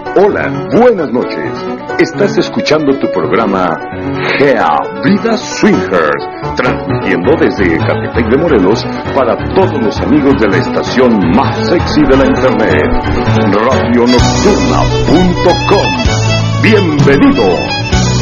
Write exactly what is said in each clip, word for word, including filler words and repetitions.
Hola, buenas noches. Estás escuchando tu programa Gea Vida Swingers, transmitiendo desde Ecatepec de Morelos para todos los amigos de la estación más sexy de la internet, radio nocturna punto com. ¡Bienvenido!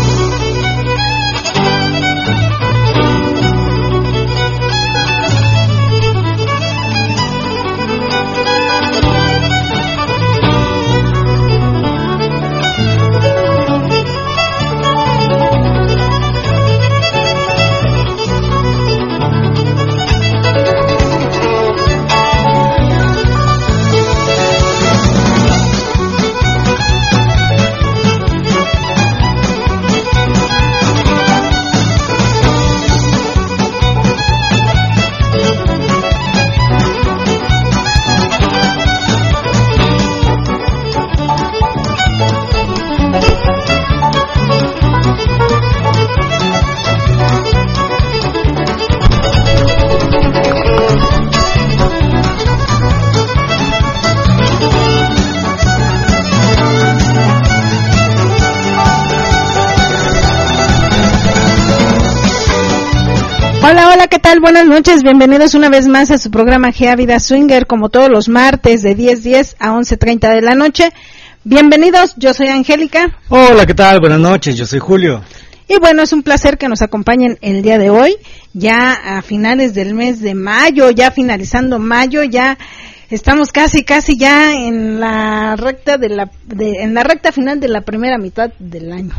Hola, hola, ¿qué tal? Buenas noches, bienvenidos una vez más a su programa Gea Vida Swinger, como todos los martes de diez diez a once treinta de la noche. Bienvenidos, yo soy Angélica. Hola, ¿qué tal? Buenas noches, yo soy Julio. Y bueno, es un placer que nos acompañen el día de hoy, ya a finales del mes de mayo, ya finalizando mayo, ya estamos casi, casi ya en la recta de la, de, en la recta final de la primera mitad del año.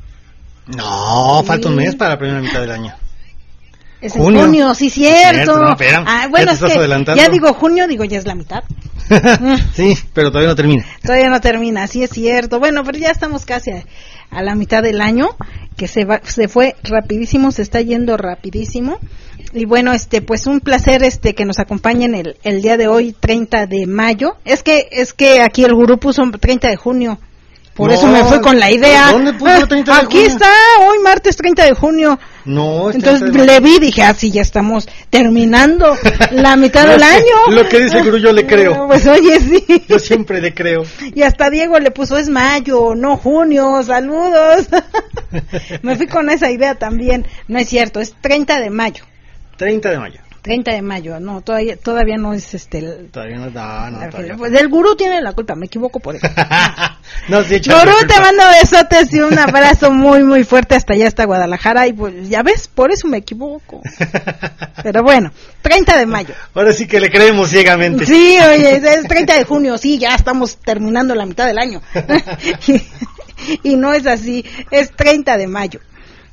No, sí. Falta un mes para la primera mitad del año. Es en junio, junio sí, cierto. cierto no, espera, ah, bueno, ya, es que ya digo junio, digo ya es la mitad. Sí, pero todavía no termina. Todavía no termina, sí es cierto. Bueno, pero ya estamos casi a, a la mitad del año, que se va, se fue rapidísimo, se está yendo rapidísimo. Y bueno, este, pues un placer este que nos acompañen el, el día de hoy, treinta de mayo. Es que, es que aquí el gurú puso treinta de junio. Por no, eso me fue con la idea. ¿Dónde puso treinta de Aquí junio? Está, hoy martes treinta de junio. No, entonces le vi y dije, ah, sí, ya estamos terminando la mitad del año. Lo que dice el gurú yo le creo. Pues oye, sí. Yo siempre le creo. Y hasta Diego le puso, es mayo, no junio, saludos. Me fui con esa idea también. No es cierto, es treinta de mayo. treinta de mayo. treinta de mayo, no, todavía todavía no es este el, todavía no, no, no todavía. Pues el gurú tiene la culpa, me equivoco por eso. No, sí, gurú, te mando besotes y un abrazo muy muy fuerte hasta allá, hasta Guadalajara, y pues ya ves, por eso me equivoco. Pero bueno, treinta de mayo. Ahora sí que le creemos ciegamente. Sí, oye, es treinta de junio, sí, ya estamos terminando la mitad del año. y, y no es así, es treinta de mayo.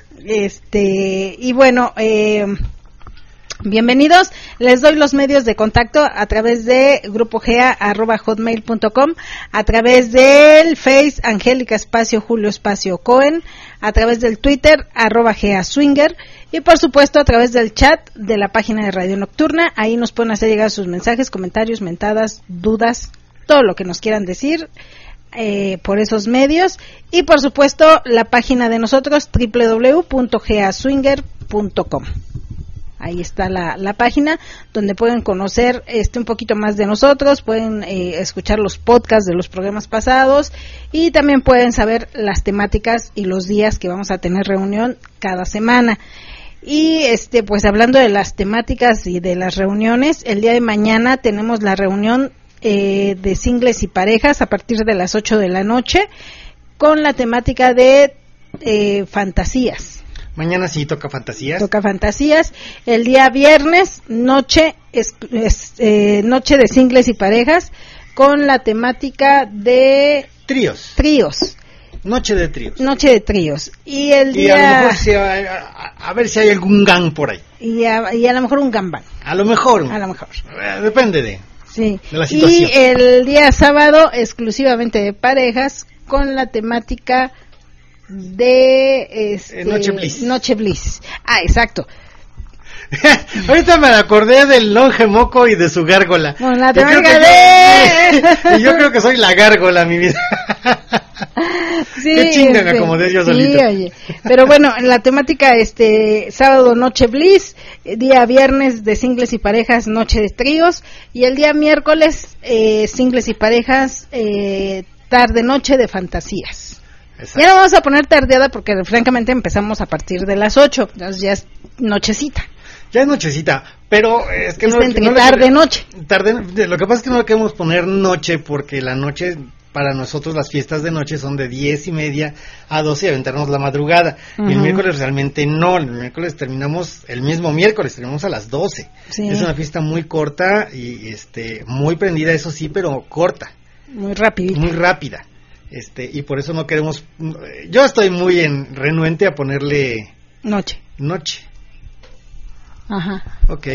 Este, y bueno, eh bienvenidos, les doy los medios de contacto a través de grupogea arroba hotmail punto com, a través del Face Angélica espacio Julio espacio Cohen, a través del Twitter arroba Gea Swinger y por supuesto a través del chat de la página de Radio Nocturna. Ahí nos pueden hacer llegar sus mensajes, comentarios, mentadas, dudas, todo lo que nos quieran decir eh, por esos medios, y por supuesto la página de nosotros doble u doble u doble u punto gea swinger punto com. Ahí está la, la página donde pueden conocer este un poquito más de nosotros, pueden eh, escuchar los podcasts de los programas pasados y también pueden saber las temáticas y los días que vamos a tener reunión cada semana. Y este pues hablando de las temáticas y de las reuniones, el día de mañana tenemos la reunión eh, de singles y parejas a partir de las ocho de la noche con la temática de eh, fantasías. Mañana sí toca fantasías. Toca fantasías. El día viernes, noche es, es, eh, noche de singles y parejas con la temática de tríos. Tríos. Noche de tríos. Noche de tríos. Y el y día. A, lo mejor si a, a, a ver si hay algún gang por ahí. Y a, y a lo mejor un gambán. A lo mejor. A lo mejor. Depende de. Sí. De la situación. Y el día sábado, exclusivamente de parejas con la temática de este, Noche Bliss. Noche Bliss. Ah, exacto. Ahorita me acordé del longe moco y de su gárgola. Bueno, la yo, creo de... yo, y yo creo que soy la gárgola, mi vida. Sí, qué chinga me este, acomodé yo sí, solito. Oye. Pero bueno, la temática este sábado Noche Bliss, día viernes de singles y parejas Noche de tríos, y el día miércoles eh, singles y parejas eh, tarde noche de fantasías. Exacto. Ya no vamos a poner tardeada porque francamente empezamos a partir de las ocho, entonces ya es nochecita. Ya es nochecita, pero es que es no, entre no tarde noche. Tarde, lo que pasa es que no le queremos poner noche porque la noche, para nosotros las fiestas de noche son de diez y media a doce y aventarnos la madrugada. Uh-huh. Y el miércoles realmente no, el miércoles terminamos, el mismo miércoles terminamos a las doce. Sí. Es una fiesta muy corta y este muy prendida, eso sí, pero corta. Muy rápida. Muy rápida. Este, y por eso no queremos, yo estoy muy en, renuente a ponerle noche. Noche. Ajá. Ok.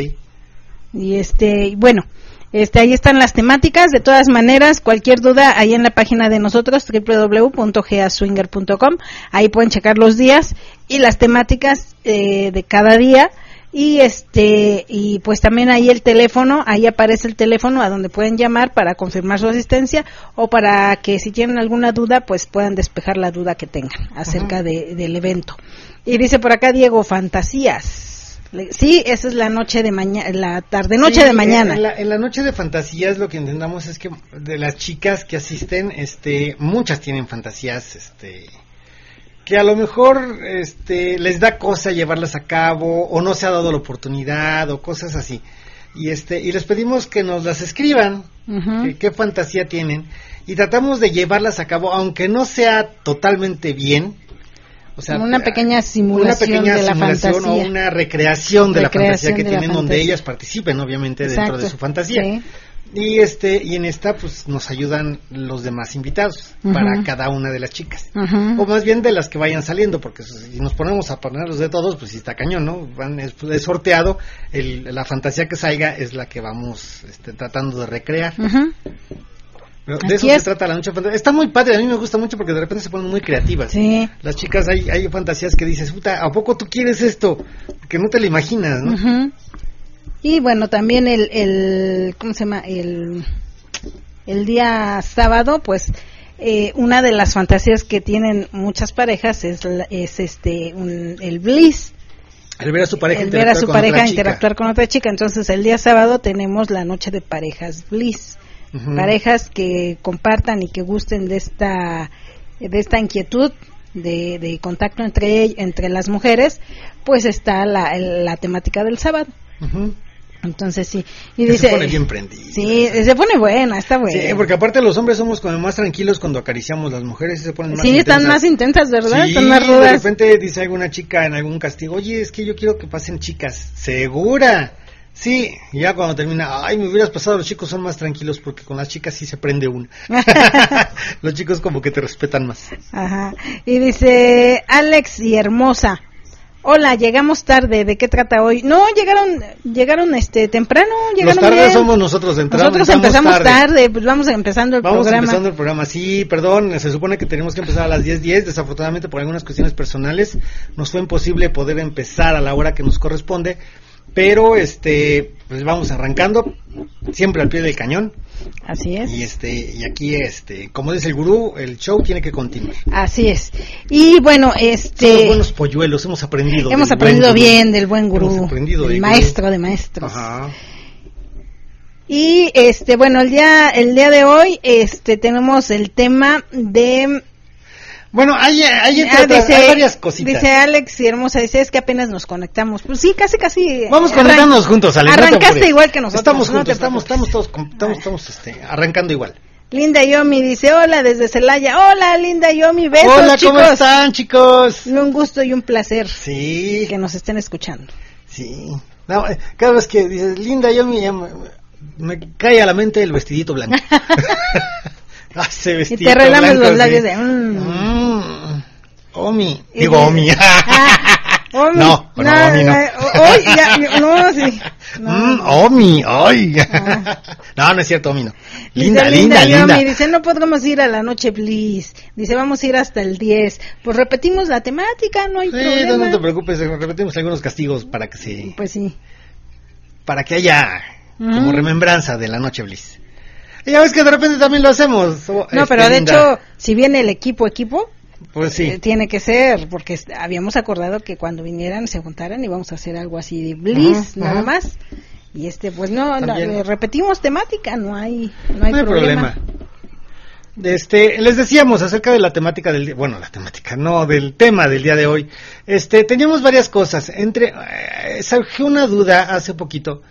Y este, bueno, este, ahí están las temáticas. De todas maneras, cualquier duda, ahí en la página de nosotros, doble u doble u doble u punto g a swinger punto com, ahí pueden checar los días y las temáticas eh, de cada día. Y este, y pues también ahí el teléfono, ahí aparece el teléfono a donde pueden llamar para confirmar su asistencia o para que si tienen alguna duda, pues puedan despejar la duda que tengan acerca uh-huh. de, del evento. Y dice por acá Diego, fantasías. Sí, esa es la noche de mañana, la tarde noche sí, de mañana. En la, en la noche de fantasías lo que entendamos es que de las chicas que asisten, este, muchas tienen fantasías, este, que a lo mejor, este, les da cosa llevarlas a cabo o no se ha dado la oportunidad o cosas así. Y este, y les pedimos que nos las escriban, uh-huh. que, qué fantasía tienen y tratamos de llevarlas a cabo, aunque no sea totalmente bien. O sea, una pequeña simulación, una pequeña de la simulación fantasía. O una recreación de recreación la fantasía que de tienen, donde fantasía. ellas participen, obviamente, Exacto. dentro de su fantasía. Sí. Y este y en esta, pues, nos ayudan los demás invitados uh-huh. para cada una de las chicas. Uh-huh. O más bien de las que vayan saliendo, porque si nos ponemos a ponerlos de todos, pues sí está cañón, ¿no? Van, es, es sorteado, el, la fantasía que salga es la que vamos este, tratando de recrear. Uh-huh. Pero de Así eso es. Se trata la noche de fantasía. Está muy padre, a mí me gusta mucho porque de repente se ponen muy creativas. Sí. Las chicas, hay, hay fantasías que dices, puta, ¿a poco tú quieres esto? Que no te lo imaginas, ¿no? Uh-huh. Y bueno, también el, el, ¿cómo se llama? El, el día sábado, pues, eh, una de las fantasías que tienen muchas parejas es, es este, un, el bliss. El ver a su pareja, el ver a su pareja interactuar con otra chica. Entonces, el día sábado tenemos la noche de parejas bliss. Uh-huh. Parejas que compartan y que gusten de esta de esta inquietud de, de contacto entre entre las mujeres, pues está la, la temática del sábado. Uh-huh. Entonces sí, y que dice, se pone bien prendido. Sí, se pone buena, está buena. Sí, porque aparte los hombres somos como más tranquilos cuando acariciamos, las mujeres se ponen más sí, intensas. Sí, están más intensas, ¿verdad? Sí, están más rudas. De repente dice alguna chica en algún castigo, oye, es que yo quiero que pasen chicas. ¿Segura? Sí, y ya cuando termina, ay, me hubieras pasado, los chicos son más tranquilos porque con las chicas sí se prende una. Los chicos como que te respetan más. Ajá. Y dice Alex y Hermosa, hola, llegamos tarde, ¿de qué trata hoy? No, llegaron llegaron este temprano, llegaron Los tardes bien. somos nosotros, entramos, Nosotros empezamos tarde. tarde, pues vamos empezando el vamos programa. Vamos empezando el programa, sí, perdón, se supone que teníamos que empezar a las diez diez, desafortunadamente por algunas cuestiones personales nos fue imposible poder empezar a la hora que nos corresponde. Pero este pues vamos arrancando siempre al pie del cañón. Así es. Y este y aquí este como dice el gurú, el show tiene que continuar. Así es. Y bueno, este somos buenos polluelos, hemos aprendido. Hemos aprendido bien del buen gurú. Hemos aprendido del maestro de maestros. Ajá. Y este bueno, el día el día de hoy este tenemos el tema de Bueno, hay, hay, ah, otras, dice, hay varias cositas. Dice Alex y Hermosa, dice, es que apenas nos conectamos. Pues sí, casi, casi. Vamos conectándonos juntos, Ale. Arrancaste no igual que nosotros. Estamos juntos, no estamos, estamos todos, estamos, estamos este, arrancando igual. Linda Yomi dice, hola desde Celaya. Hola, Linda Yomi, besos, hola, chicos. ¿cómo están, chicos? Un gusto y un placer. Sí. Que nos estén escuchando. Sí. No, cada vez que dices, Linda Yomi, me, me cae a la mente el vestidito blanco. Hace vestido y te relames los labios sí. de mmm. Mm. Omi, digo Omi. Ah, Omi. No, no, no, Omi no. Hoy ya, no, sí. No. Mm, Omi, ay. Ah. No, no es cierto, Omi no. Linda, dice, linda, linda. linda. Yomi, dice, no podemos ir a la noche Bliss. Dice, vamos a ir hasta el diez. Pues repetimos la temática, no hay sí, problema. No, no te preocupes, repetimos algunos castigos para que se... Pues sí. Para que haya uh-huh. como remembranza de la noche Bliss. Ya ves que de repente también lo hacemos. No, este, pero de linda. hecho, si viene el equipo, equipo, pues sí. Eh, tiene que ser, porque habíamos acordado que cuando vinieran, se juntaran y vamos a hacer algo así de Bliss, uh-huh, nada uh-huh. más. Y este, pues no, no, repetimos temática, no hay, no hay, no hay problema. problema. Este, les decíamos acerca de la temática del, bueno, la temática, no, del tema del día de hoy. Este, teníamos varias cosas. Entre, eh, surgió una duda hace poquito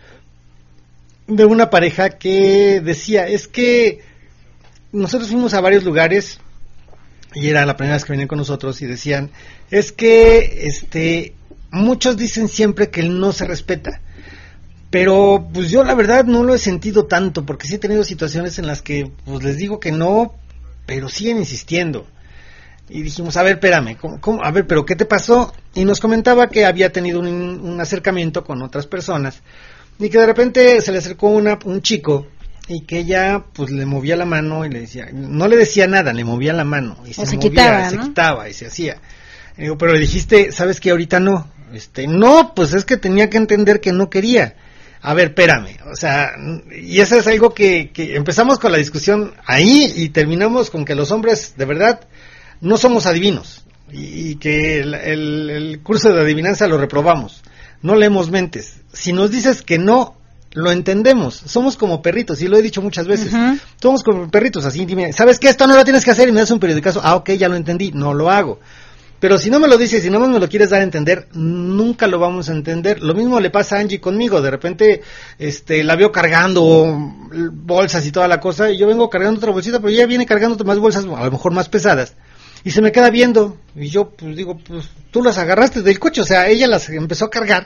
de una pareja que decía, es que nosotros fuimos a varios lugares y era la primera vez que venían con nosotros y decían, es que, este, muchos dicen siempre que él no se respeta. Pero pues yo la verdad no lo he sentido tanto, porque sí he tenido situaciones en las que pues les digo que no, pero siguen insistiendo. Y dijimos, a ver, espérame, ¿cómo, cómo? A ver, pero ¿qué te pasó? Y nos comentaba que había tenido un, un acercamiento con otras personas y que de repente se le acercó una, un chico y que ella pues le movía la mano y le decía, no le decía nada, le movía la mano y se, se movía, quitaba, se ¿no? quitaba y se hacía. Y digo, pero le dijiste, ¿sabes qué? Ahorita no. Este, no, pues es que tenía que entender que no quería. A ver, espérame, o sea, y eso es algo que, que empezamos con la discusión ahí y terminamos con que los hombres, de verdad, no somos adivinos y, y que el, el, el curso de adivinanza lo reprobamos, no leemos mentes. Si nos dices que no, lo entendemos, somos como perritos, y lo he dicho muchas veces, uh-huh. somos como perritos, así, dime, ¿sabes qué? Esto no lo tienes que hacer y me das un periodicazo, ah, ok, ya lo entendí, no lo hago. Pero si no me lo dices, si no me lo quieres dar a entender, nunca lo vamos a entender. Lo mismo le pasa a Angie conmigo. De repente, este, la veo cargando bolsas y toda la cosa, y yo vengo cargando otra bolsita, pero ella viene cargando más bolsas, a lo mejor más pesadas, y se me queda viendo, y yo, pues digo, pues tú las agarraste del coche, o sea, ella las empezó a cargar,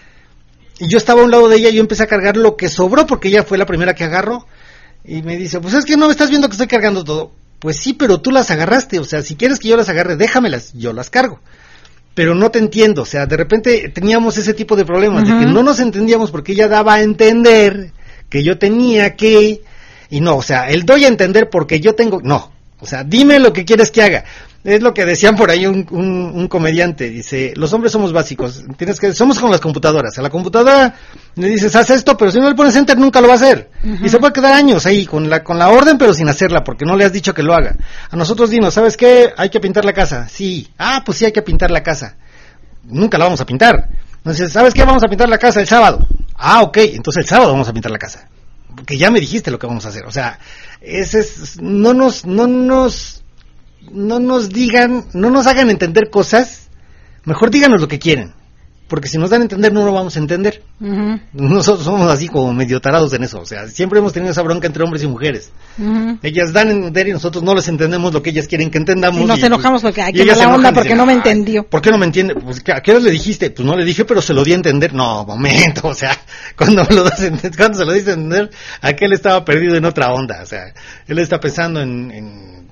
y yo estaba a un lado de ella, y yo empecé a cargar lo que sobró, porque ella fue la primera que agarró, y me dice, pues es que no me estás viendo que estoy cargando todo. Pues sí, pero tú las agarraste, o sea, si quieres que yo las agarre, déjamelas, yo las cargo. Pero no te entiendo, o sea, de repente teníamos ese tipo de problemas, uh-huh. de que no nos entendíamos porque ella daba a entender que yo tenía que, y no, o sea, el doy a entender porque yo tengo, no, o sea, dime lo que quieres que haga. Es lo que decían por ahí un, un, un comediante, dice, los hombres somos básicos, tienes que, somos como las computadoras, a la computadora le dices, haz esto, pero si no le pones enter nunca lo va a hacer, uh-huh. y se puede quedar años ahí con la con la orden, pero sin hacerla, porque no le has dicho que lo haga. A nosotros dinos, ¿sabes qué? Hay que pintar la casa, sí, ah, pues sí hay que pintar la casa, nunca la vamos a pintar. Entonces, ¿sabes qué? Vamos a pintar la casa el sábado, ah, ok, entonces el sábado vamos a pintar la casa, porque ya me dijiste lo que vamos a hacer, o sea, ese es, no nos, no nos... no nos digan, no nos hagan entender cosas, mejor díganos lo que quieren, porque si nos dan a entender no lo vamos a entender. Uh-huh. Nosotros somos así como medio tarados en eso, o sea, siempre hemos tenido esa bronca entre hombres y mujeres. Uh-huh. Ellas dan a entender y nosotros no les entendemos lo que ellas quieren que entendamos. Y nos y, enojamos pues, porque hay que la onda porque dicen, no me entendió. ¿Por qué no me entiende? Pues, ¿a qué hora le dijiste? Pues no le dije, pero se lo di a entender. No, momento, o sea, cuando me lo das a entender, cuando se lo dice a entender, aquel estaba perdido en otra onda, o sea, él está pensando en, en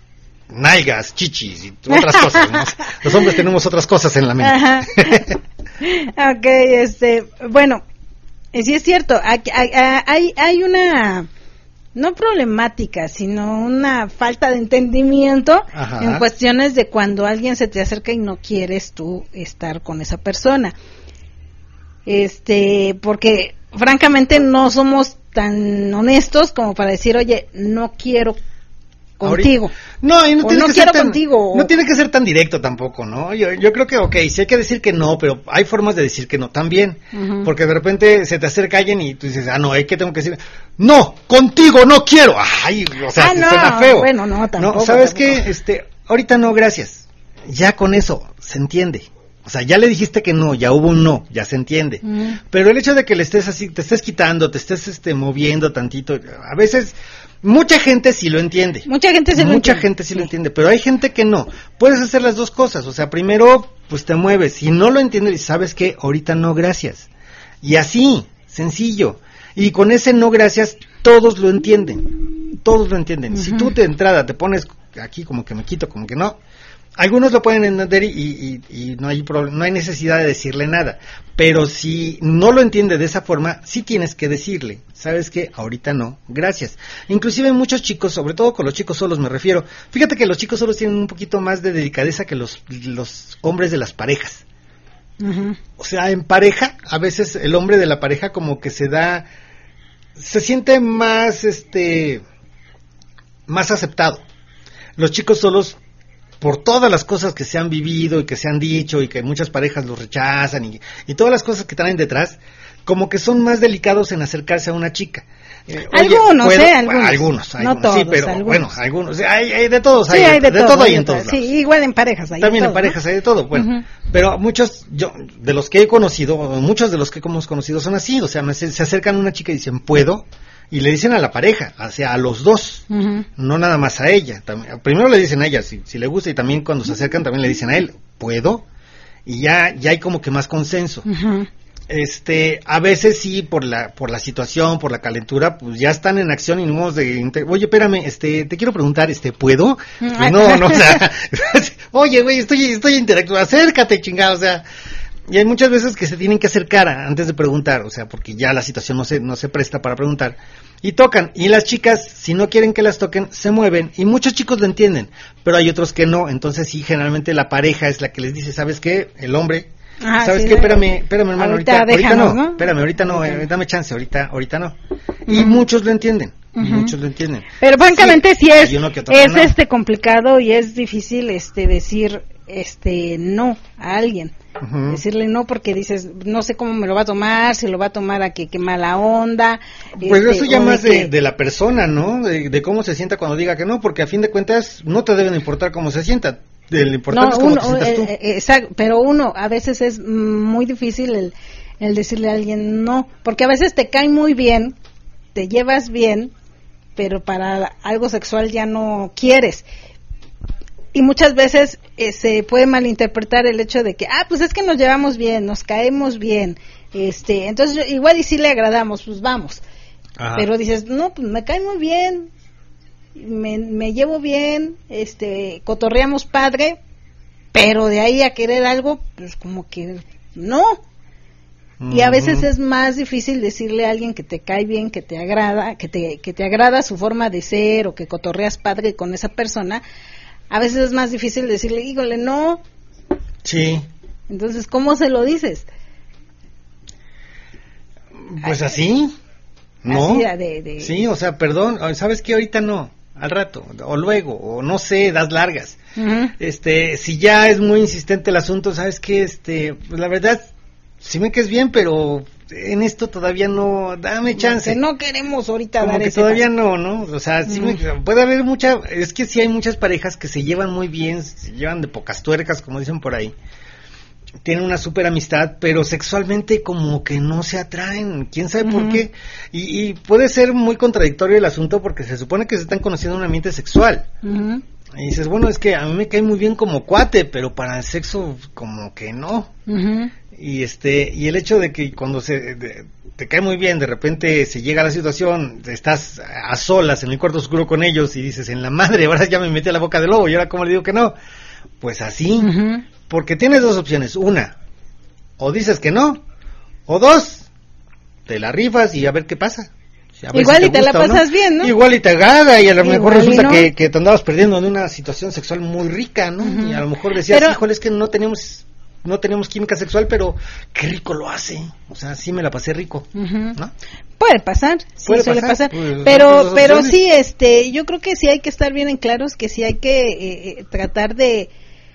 nalgas, chichis y otras cosas, ¿no? Los hombres tenemos otras cosas en la mente. Ok, este, bueno, sí es cierto, hay, hay, hay una, no problemática, sino una falta de entendimiento. Ajá. En cuestiones de cuando alguien se te acerca y no quieres tú estar con esa persona. Este, porque francamente no somos tan honestos como para decir, oye, no quiero contigo. No, y no, tiene no que quiero ser tan, contigo. No tiene que ser tan directo tampoco, ¿no? Yo, yo creo que, ok, sí hay que decir que no, pero hay formas de decir que no también. Uh-huh. Porque de repente se te acerca alguien y tú dices, ah, no, ¿qué tengo que decir? No, contigo no quiero. Ay, o sea, ah, no, suena feo. Bueno, no, tampoco. No, ¿sabes qué? Este, ahorita no, gracias. Ya con eso se entiende. O sea, ya le dijiste que no, ya hubo un no, ya se entiende. Uh-huh. Pero el hecho de que le estés así, te estés quitando, te estés este moviendo tantito, a veces mucha gente sí lo entiende. Mucha gente sí lo Mucha entiende. gente sí, sí lo entiende, pero hay gente que no. Puedes hacer las dos cosas, o sea, primero pues te mueves, si no lo entiendes, sabes que ahorita no, gracias. Y así, sencillo. Y con ese no gracias todos lo entienden. Todos lo entienden. Uh-huh. Si tú de entrada te pones aquí como que me quito, como que no, algunos lo pueden entender y, y, y no hay problem- no hay necesidad de decirle nada, pero si no lo entiende de esa forma, sí tienes que decirle, ¿sabes qué? Ahorita no, gracias. Inclusive muchos chicos, sobre todo con los chicos solos me refiero, fíjate que los chicos solos tienen un poquito más de delicadeza que los, los hombres de las parejas. Uh-huh. O sea, en pareja, a veces el hombre de la pareja como que se da, se siente más, este, más aceptado. Los chicos solos, por todas las cosas que se han vivido y que se han dicho y que muchas parejas los rechazan y, y todas las cosas que traen detrás, como que son más delicados en acercarse a una chica. Eh, algunos, oye, ¿puedo? ¿eh? Algunos. Algunos, algunos, no todos, sí, pero algunos. bueno, algunos. Hay, hay de todos, hay, sí, hay de, de todo, todo hay hay de en todo. todos lados. Sí, igual en parejas hay También de en todo, parejas ¿no? hay de todo, bueno. Uh-huh. Pero muchos, yo, de los que he conocido, muchos de los que hemos conocido son así, o sea, se, se acercan a una chica y dicen, ¿puedo? Y le dicen a la pareja, o sea, a los dos, uh-huh. no nada más a ella. También, primero le dicen a ella, si, si le gusta, y también cuando se acercan también le dicen a él, ¿puedo? Y ya, ya hay como que más consenso. Uh-huh. Este, a veces sí, por la por la situación, por la calentura, pues ya están en acción y no de, oye, espérame, este, te quiero preguntar, este, ¿puedo? Pues no, no, o sea, oye, güey, estoy, estoy interactuando, acércate, chingado, o sea, y hay muchas veces que se tienen que acercar antes de preguntar, o sea, porque ya la situación no se, no se presta para preguntar, y tocan, y las chicas, si no quieren que las toquen, se mueven, y muchos chicos lo entienden, pero hay otros que no, entonces sí, generalmente la pareja es la que les dice, ¿sabes qué? El hombre, Ajá, ¿sabes sí, qué? Espérame, espérame, hermano, ahorita, ahorita, déjanos, ahorita no, ¿no? Espérame, ahorita no, eh, dame chance, ahorita, ahorita no. Uh-huh. Y muchos lo entienden, uh-huh. muchos lo entienden. Pero francamente sí, sí es, es no. este complicado y es difícil este decir este no a alguien. Uh-huh. Decirle no porque dices, no sé cómo me lo va a tomar, si lo va a tomar a que, que mala onda. Pues este, eso ya más de, de, de la persona, ¿no? De, de cómo se sienta cuando diga que no, porque a fin de cuentas no te deben importar cómo se sienta. El importante no, es cómo uno, te sientas tú. Eh, exacto, pero uno, a veces es muy difícil el, el decirle a alguien no, porque a veces te cae muy bien, te llevas bien, pero para algo sexual ya no quieres. Y muchas veces eh, se puede malinterpretar el hecho de que, ah, pues es que nos llevamos bien, nos caemos bien, este, entonces igual y si le agradamos, pues vamos. Ajá. Pero dices, no, pues me cae muy bien, me, me llevo bien, este, cotorreamos padre, pero de ahí a querer algo, pues como que no. Uh-huh. Y a veces es más difícil decirle a alguien que te cae bien, que te agrada, que te, que te agrada su forma de ser o que cotorreas padre con esa persona. A veces es más difícil decirle, híjole, no. Sí. Entonces, ¿cómo se lo dices? Pues así, ¿no? Así de, de... Sí, o sea, perdón, ¿sabes qué? Ahorita no, al rato, o luego, o no sé, das largas. Uh-huh. Este, si ya es muy insistente el asunto, ¿sabes qué? Este, pues la verdad, sí me caes bien, pero en esto todavía no, dame chance. Que no queremos ahorita Como dar que ese todavía paso. no, ¿no? O sea, sí uh-huh. me, puede haber mucha, es que sí hay muchas parejas que se llevan muy bien, se llevan de pocas tuercas, como dicen por ahí. Tienen una súper amistad, pero sexualmente como que no se atraen, quién sabe uh-huh. por qué. Y, y puede ser muy contradictorio el asunto porque se supone que se están conociendo en un ambiente sexual. Uh-huh. Y dices, bueno, es que a mí me cae muy bien como cuate, pero para el sexo como que no. Uh-huh. Y este y el hecho de que cuando se de, te cae muy bien, de repente se llega a la situación, estás a solas en el cuarto oscuro con ellos y dices, en la madre, ahora ya me metí a la boca del lobo, y ahora cómo le digo que no. Pues así. Uh-huh. Porque tienes dos opciones, una, o dices que no, o dos, te la rifas y a ver qué pasa. Igual si y te la pasas no. bien, ¿no? Igual y te agrada y a lo Igual mejor resulta no. que, que te andabas perdiendo en una situación sexual muy rica, ¿no? Uh-huh. Y a lo mejor decías, pero, híjole, es que no tenemos no tenemos química sexual, pero qué rico lo hace. O sea, sí me la pasé rico, uh-huh. ¿no? Puede pasar, sí Puede suele pasar, pasar, pues, pero pero sí, este, yo creo que sí hay que estar bien en claros, que sí hay que eh, tratar de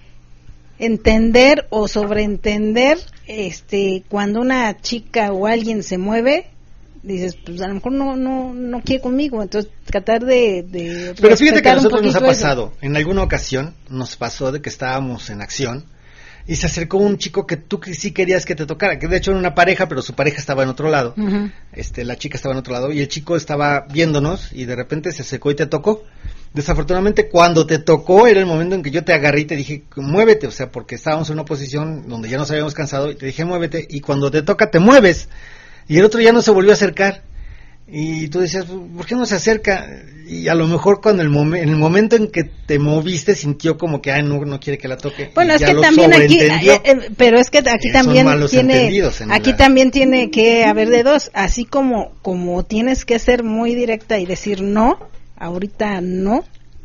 entender o sobreentender este cuando una chica o alguien se mueve, dices, pues a lo mejor no no no quiere conmigo, entonces tratar de, de pero fíjate que a nosotros nos ha pasado eso. En alguna ocasión nos pasó de que estábamos en acción y se acercó un chico que tú sí querías que te tocara, que de hecho era una pareja, pero su pareja estaba en otro lado. Uh-huh. Este, la chica estaba en otro lado y el chico estaba viéndonos y de repente se acercó y te tocó. Desafortunadamente cuando te tocó era el momento en que yo te agarré y te dije, muévete, o sea, porque estábamos en una posición donde ya nos habíamos cansado y te dije, muévete, y cuando te toca te mueves, y el otro ya no se volvió a acercar, y tú decías, ¿por qué no se acerca? Y a lo mejor cuando el momen, en el momento en que te moviste sintió como que, ay, no, no quiere que la toque. Bueno, es que también aquí, eh, eh, pero es que aquí también tiene, aquí la... también tiene que haber de dos, así como, como tienes que ser muy directa y decir no, ahorita no,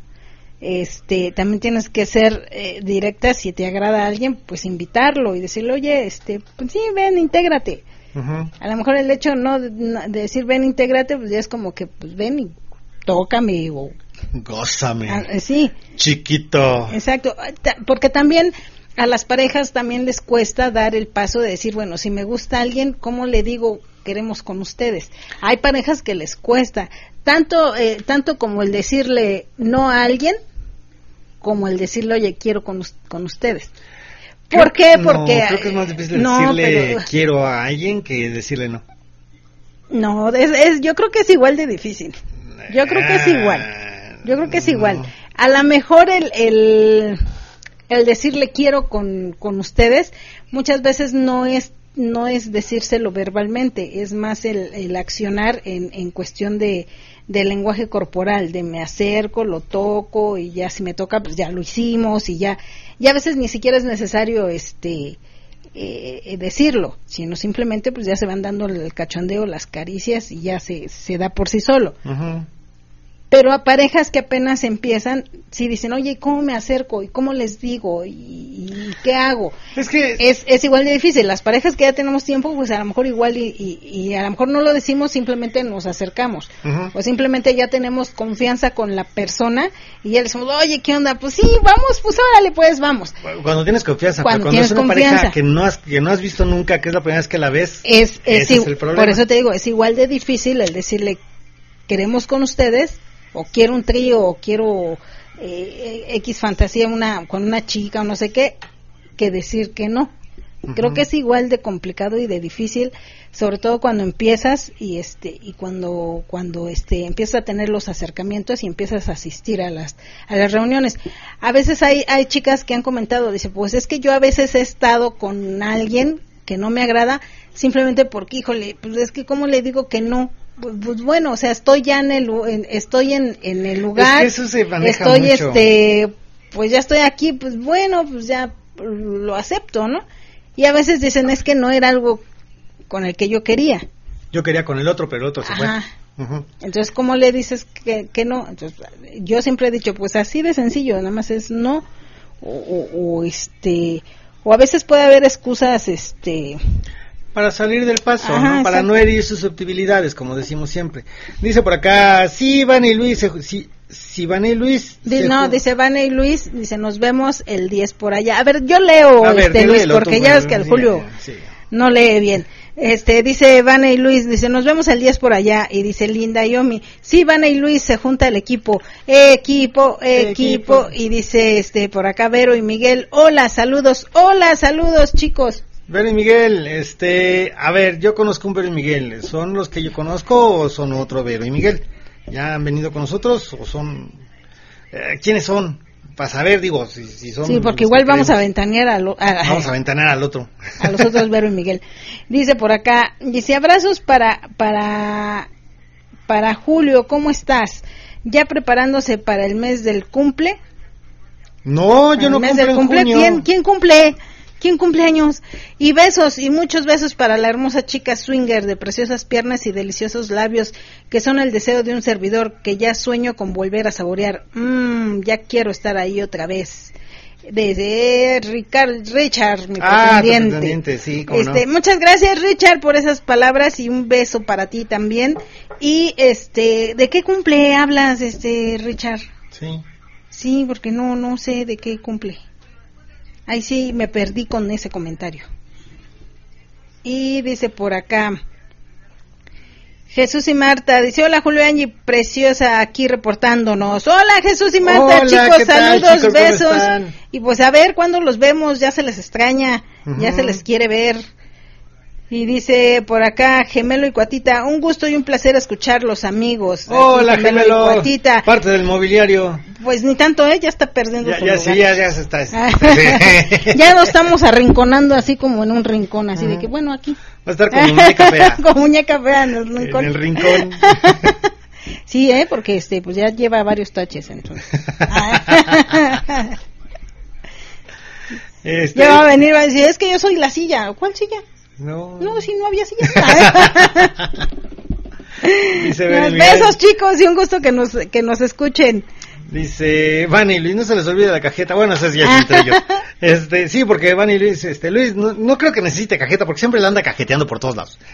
este, también tienes que ser eh, directa, si te agrada a alguien, pues invitarlo y decirle, oye, este, pues sí, ven, intégrate. Uh-huh. A lo mejor el hecho no de, de decir ven, intégrate, pues ya es como que, pues ven y tócame o gózame. Ah, sí. Chiquito. Exacto, porque también a las parejas también les cuesta dar el paso de decir, bueno, si me gusta alguien, ¿cómo le digo queremos con ustedes. Hay parejas que les cuesta, tanto, eh, tanto como el decirle no a alguien, como el decirle, oye, quiero con, con ustedes. ¿Por qué? Porque... No, creo que es más difícil no, decirle pero, quiero a alguien que decirle no. No, es, es, yo creo que es igual de difícil. Yo creo que es igual. Yo creo que es igual. No. A lo mejor el, el, el decirle quiero con, con ustedes, muchas veces no es no es decírselo verbalmente, es más el, el accionar en, en cuestión de, de lenguaje corporal, de me acerco, lo toco y ya si me toca pues ya lo hicimos y ya, y a veces ni siquiera es necesario este eh, decirlo, sino simplemente pues ya se van dando el cachondeo, las caricias y ya se, se da por sí solo. Uh-huh. Pero a parejas que apenas empiezan, sí dicen, oye, ¿cómo me acerco? ¿Y cómo les digo? ¿Y, y qué hago? Es que es, es igual de difícil. Las parejas que ya tenemos tiempo, pues a lo mejor igual y, y, y a lo mejor no lo decimos, simplemente nos acercamos. Uh-huh. O simplemente ya tenemos confianza con la persona y ya le decimos, oye, ¿qué onda? Pues sí, vamos, pues órale, pues vamos. Cuando tienes confianza, cuando, pero cuando tienes es una confianza. pareja que no, has, que no has visto nunca, que es la primera vez que la ves, es, es, ese es el problema. Por eso te digo, es igual de difícil el decirle, queremos con ustedes, o quiero un trío, o quiero eh, X fantasía una con una chica o no sé qué, que decir que no. Uh-huh. Creo que es igual de complicado y de difícil, sobre todo cuando empiezas y este y cuando cuando este empiezas a tener los acercamientos y empiezas a asistir a las a las reuniones. A veces hay hay chicas que han comentado, dice, pues es que yo a veces he estado con alguien que no me agrada simplemente porque, híjole, pues es que cómo le digo que no. Pues, pues bueno, o sea, estoy ya en el en, estoy en, en el lugar, es que eso se maneja estoy mucho. este, pues ya estoy aquí, pues bueno, pues ya lo acepto, ¿no? Y a veces dicen, es que no era algo con el que yo quería. Yo quería con el otro, pero el otro se Ajá. fue. Uh-huh. Entonces, ¿cómo le dices que, que no? Entonces, yo siempre he dicho, pues así de sencillo, nada más es no, o, o, o este, o a veces puede haber excusas, este... para salir del paso, Ajá, ¿no? Para exacto. no herir susceptibilidades, como decimos siempre. Dice por acá, sí, Vane y Luis, se, sí, sí, Vane y Luis. Dice, no, dice Vane y Luis, dice, nos vemos el diez por allá. A ver, yo leo, a ver, este Luis, léelo, porque tú, ya bueno, ves que el sí, Julio sí. no lee bien. Este, dice Vane y Luis, dice, nos vemos el diez por allá. Y dice Linda Yomi, sí, Vane y Luis, se junta el equipo, equipo, equipo. Y dice, este, por acá Vero y Miguel, hola, saludos, hola, saludos, chicos. Vero y Miguel, este, a ver, yo conozco un Vero y Miguel, ¿son los que yo conozco o son otro Vero y Miguel? ¿Ya han venido con nosotros o son, eh, quiénes son? Para saber, digo, si, si son... Sí, porque igual vamos a ventanear a, lo, a, vamos a ventanear al otro. A los otros Vero y Miguel. Dice por acá, dice, abrazos para, para, para Julio, ¿cómo estás? ¿Ya preparándose para el mes del cumple? No, yo no cumplo en cumple. junio. ¿Quién, ¿Quién cumple? ¿Quién cumple años? Y besos, y muchos besos para la hermosa chica swinger de preciosas piernas y deliciosos labios, que son el deseo de un servidor, que ya sueño con volver a saborear. Mmm, ya quiero estar ahí otra vez. Desde Richard, Richard, mi ah, pretendiente. pretendiente, sí, cómo este, no. Muchas gracias, Richard, por esas palabras, y un beso para ti también. Y este, ¿de qué cumple hablas, este, Richard? Sí. Sí, porque no, no sé de qué cumple. Ahí sí me perdí con ese comentario. Y dice por acá, Jesús y Marta, dice, hola Julio Angie, preciosa, aquí reportándonos. Hola Jesús y Marta, hola, chicos, ¿qué tal, saludos, chicos, besos. Y pues a ver, ¿cuándo los vemos? Ya se les extraña, uh-huh. Ya se les quiere ver. Y dice por acá, Gemelo y Cuatita, un gusto y un placer escucharlos, amigos. Hola, Gemelo, Gemelo, y Cuatita. Parte del mobiliario. Pues ni tanto, ¿eh? Ya está perdiendo ya, su ya, lugar. Sí, ya, ya se está. Sí. Ya lo estamos arrinconando así como en un rincón, así uh-huh. De que, bueno, aquí. Va a estar como muñeca fea. Como muñeca fea en el rincón. En el rincón. Sí, ¿eh? Porque este, pues ya lleva varios taches, entonces. Este... Ya va a venir, va a decir, es que yo soy la silla. ¿Cuál silla? No. No, si no había silla. Dice Nos besos, chicos, y un gusto que nos que nos escuchen. Dice Vani Luis, no se les olvide la cajeta. Bueno, eso es ya entre ellos. Este, sí, porque Vani Luis, este, Luis, no, no creo que necesite cajeta porque siempre la anda cajeteando por todos lados.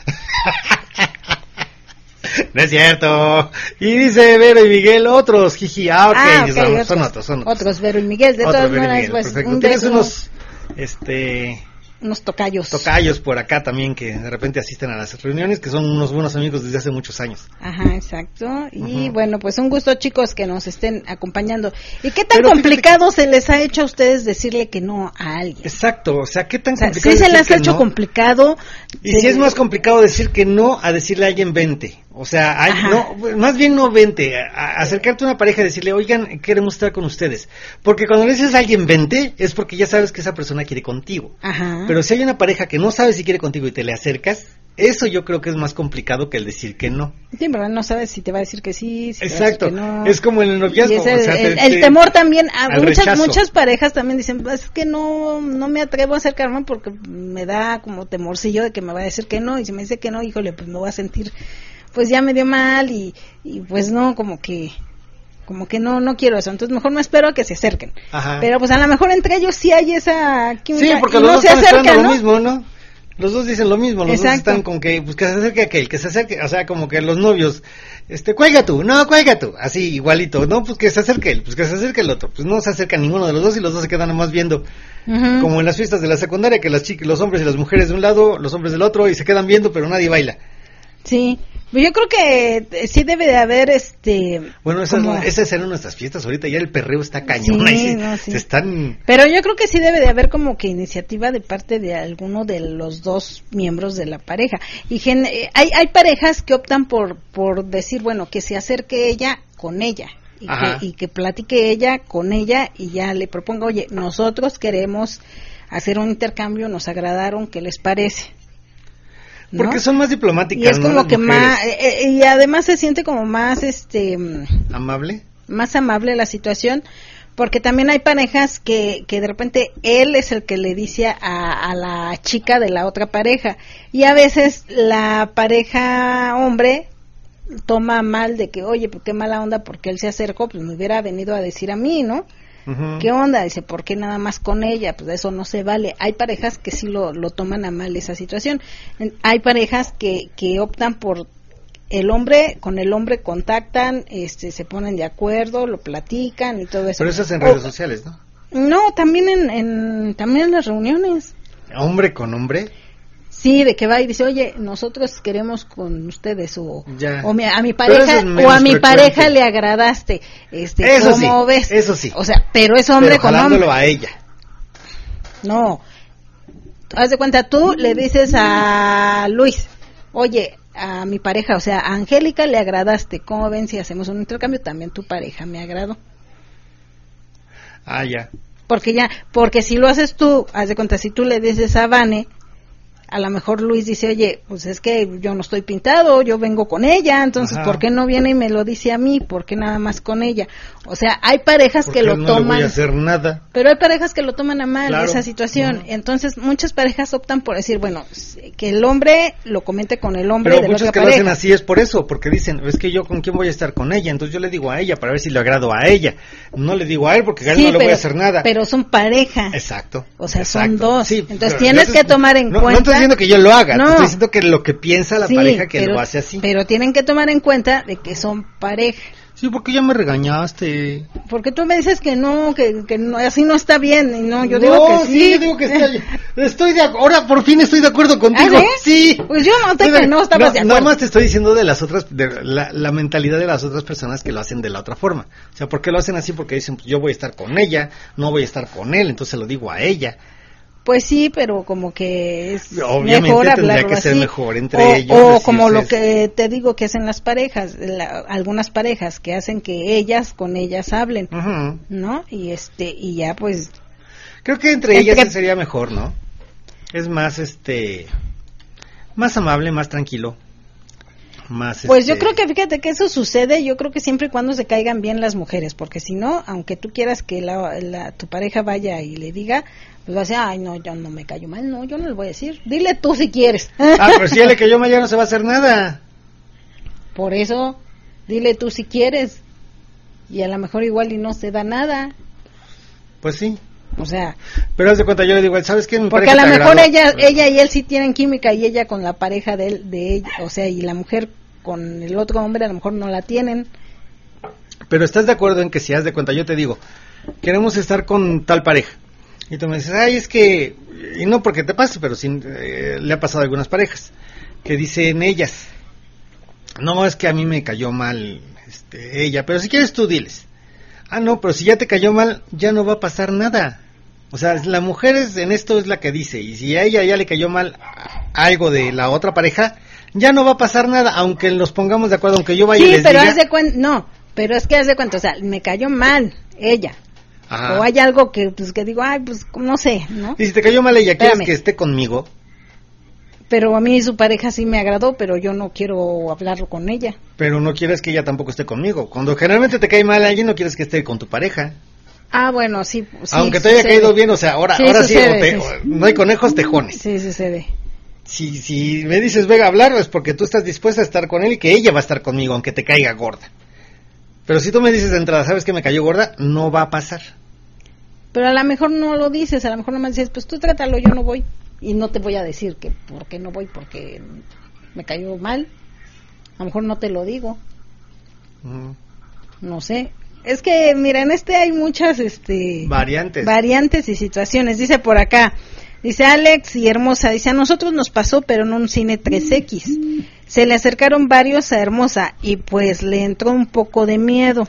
No es cierto. Y dice Vero y Miguel, otros, jiji. Ah, ok, ah, okay son, otros, son otros, son otros. Otros, Vero y Miguel, de Otro todas Vero maneras, pues, perfecto. un Tienes beso. unos, este, unos tocayos. Tocayos por acá también que de repente asisten a las reuniones, que son unos buenos amigos desde hace muchos años. Ajá, exacto. Y uh-huh. bueno, pues un gusto, chicos, que nos estén acompañando. ¿Y qué tan Pero complicado fíjate... se les ha hecho a ustedes decirle que no a alguien? Exacto, o sea, ¿qué tan o sea, complicado? Sí se les ha hecho no? complicado. Y se... si es más complicado decir que no a decirle a alguien vente. O sea, hay, no, más bien no vente, a, a acercarte a una pareja y decirle, oigan, queremos estar con ustedes. Porque cuando le dices a alguien vente, es porque ya sabes que esa persona quiere contigo. Ajá. Pero si hay una pareja que no sabe si quiere contigo y te le acercas, eso yo creo que es más complicado que el decir que no. Sí, pero no sabes si te va a decir que sí, si exacto, te va a decir que no. Es como en el noviazgo. El, o sea, el, te, el te, temor también, a muchas rechazo. muchas parejas también dicen, es que no no me atrevo a acercarme porque me da como temorcillo de que me va a decir que no, y si me dice que no, híjole, pues me voy a sentir, pues ya me dio mal, y, y pues no, como que... como que no no quiero eso, entonces mejor me espero a que se acerquen. Ajá. Pero pues a lo mejor entre ellos sí hay esa química. Sí, porque y los no dos se están acercan, esperando ¿no? lo mismo, ¿no? Los dos dicen lo mismo, los Exacto. dos están con que, pues que se acerque aquel, que se acerque, o sea, como que los novios, este, cuelga tú, no, cuelga tú, así, igualito, no, pues que se acerque él, pues que se acerque el otro, pues no se acerca ninguno de los dos y los dos se quedan nomás viendo, uh-huh. como en las fiestas de la secundaria, que las chicas, los hombres y las mujeres de un lado, los hombres del otro, y se quedan viendo, pero nadie baila. Sí, yo creo que sí debe de haber este... Bueno, esas, como... esas eran nuestras fiestas, ahorita ya el perreo está cañón, sí, se, no, sí. se están... Pero yo creo que sí debe de haber como que iniciativa de parte de alguno de los dos miembros de la pareja. Y gen... hay hay parejas que optan por por decir, bueno, que se acerque ella con ella. Y que, y que platique ella con ella y ya le proponga, oye, nosotros queremos hacer un intercambio, nos agradaron, ¿qué les parece? ¿no? Porque son más diplomáticas, y es como ¿no? que más eh, y además se siente como más este amable más amable la situación, porque también hay parejas que que de repente él es el que le dice a, a la chica de la otra pareja, y a veces la pareja hombre toma mal de que, oye, pues qué mala onda porque él se acercó, pues me hubiera venido a decir a mí, ¿no? Uh-huh. ¿Qué onda? Dice, ¿por qué nada más con ella? Pues eso no se vale. Hay parejas que sí lo, lo toman a mal esa situación. Hay parejas que, que optan por el hombre, con el hombre contactan, este, se ponen de acuerdo, lo platican y todo eso. Pero eso es en redes o, sociales, ¿no? No, también en, en, también en las reuniones. ¿Hombre con hombre? Sí, de que va y dice, oye, nosotros queremos con ustedes, o, o mi, a mi pareja, es o a mi frecuente. pareja le agradaste, este, eso ¿cómo sí, ves? Eso sí. O sea, pero es hombre pero con hombre. a ella. No, haz de cuenta, tú le dices a Luis, oye, a mi pareja, o sea, a Angélica le agradaste, ¿cómo ven si hacemos un intercambio? También tu pareja me agradó. Ah, ya. Porque ya, porque si lo haces tú, haz de cuenta, si tú le dices a Vane, a lo mejor Luis dice, oye, pues es que yo no estoy pintado, yo vengo con ella, entonces, Ajá. ¿por qué no viene y me lo dice a mí? ¿Por qué nada más con ella? O sea, hay parejas Porque que lo no toman... no voy a hacer nada. Pero hay parejas que lo toman a mal, claro. esa situación. Uh-huh. Entonces, muchas parejas optan por decir, bueno, que el hombre lo comente con el hombre Pero de muchos la otra que pareja. lo hacen así es por eso, porque dicen, es que yo con quién voy a estar con ella, entonces yo le digo a ella para ver si le agrado a ella. No le digo a él porque a él sí, no le pero, voy a hacer nada. Pero son pareja. Exacto. O sea, exacto. son dos. Sí, entonces tienes que tomar en no, cuenta... No estoy diciendo que yo lo haga, no. te estoy diciendo que lo que piensa la sí, pareja que pero, lo hace así. Pero tienen que tomar en cuenta de que son pareja. Sí, porque ya me regañaste. Porque tú me dices que no, que, que no, así no está bien, y no, yo no, digo que sí. sí, yo digo que está, estoy de ahora por fin estoy de acuerdo contigo. ¿Ah, sí? sí. Pues yo noté que no estabas no, de acuerdo. Nada más te estoy diciendo de las otras, de la, la mentalidad de las otras personas que lo hacen de la otra forma. O sea, ¿por qué lo hacen así? Porque dicen, pues yo voy a estar con ella, no voy a estar con él, entonces se lo digo a ella. Pues sí, pero como que es Obviamente mejor tendría hablarlo que ser así. mejor entre o, ellos. O como lo que te digo que hacen las parejas, la, algunas parejas que hacen que ellas con ellas hablen, uh-huh. ¿no? Y este y ya pues. Creo que entre, entre ellas sería mejor, ¿no? Es más, este, más amable, más tranquilo. Más pues este... yo creo que fíjate que eso sucede, yo creo que siempre y cuando se caigan bien las mujeres, porque si no, aunque tú quieras que la, la, tu pareja vaya y le diga, pues va a decir, ay no, yo no me callo mal, no, yo no le voy a decir, dile tú si quieres. Ah, pero si él le cayó mal ya no se va a hacer nada. Por eso, dile tú si quieres, y a lo mejor igual y no se da nada. Pues sí. O sea, pero haz de cuenta, yo le digo, ¿sabes qué? Mi porque a lo mejor ella ella y él sí tienen química, y ella con la pareja de él, de ella, o sea, y la mujer con el otro hombre a lo mejor no la tienen. Pero estás de acuerdo en que si haz de cuenta, yo te digo, queremos estar con tal pareja, Y tú me dices, ay, es que, y no porque te pase, pero sí eh, le ha pasado a algunas parejas, que dicen ellas, no, es que a mí me cayó mal este, ella, pero si quieres tú diles. Ah, no, pero si ya te cayó mal, ya no va a pasar nada. O sea, la mujer es, en esto es la que dice, y si a ella ya le cayó mal algo de la otra pareja, ya no va a pasar nada, aunque nos pongamos de acuerdo, aunque yo vaya sí, y les pero diga... haz de cuenta, no, pero es que haz de cuenta, o sea, me cayó mal ella. Ajá. O hay algo que, pues, que digo, ay, pues, no sé, ¿no? Y si te cayó mal ella, ¿quieres Espérame. que esté conmigo? Pero a mí su pareja sí me agradó, pero yo no quiero hablarlo con ella. Pero no quieres que ella tampoco esté conmigo. Cuando generalmente te cae mal alguien, no quieres que esté con tu pareja. Ah, bueno, sí. sí Aunque te haya sucede. caído bien, o sea, ahora sí, ahora sucede, sí, o te, sí. o no hay conejos, tejones. Sí, sucede. Si, si me dices, venga a hablar, es porque tú estás dispuesta a estar con él y que ella va a estar conmigo, aunque te caiga gorda. Pero si tú me dices de entrada, ¿sabes que me cayó gorda? No va a pasar. Pero a lo mejor no lo dices, a lo mejor nomás dices, pues tú trátalo, yo no voy. Y no te voy a decir que por qué no voy, porque me cayó mal. A lo mejor no te lo digo. Mm. No sé. Es que, mira, en este hay muchas este Variantes. variantes y situaciones. Dice por acá, dice Alex y Hermosa, dice, a nosotros nos pasó, pero en un cine tres equis. Se le acercaron varios a Hermosa y pues le entró un poco de miedo.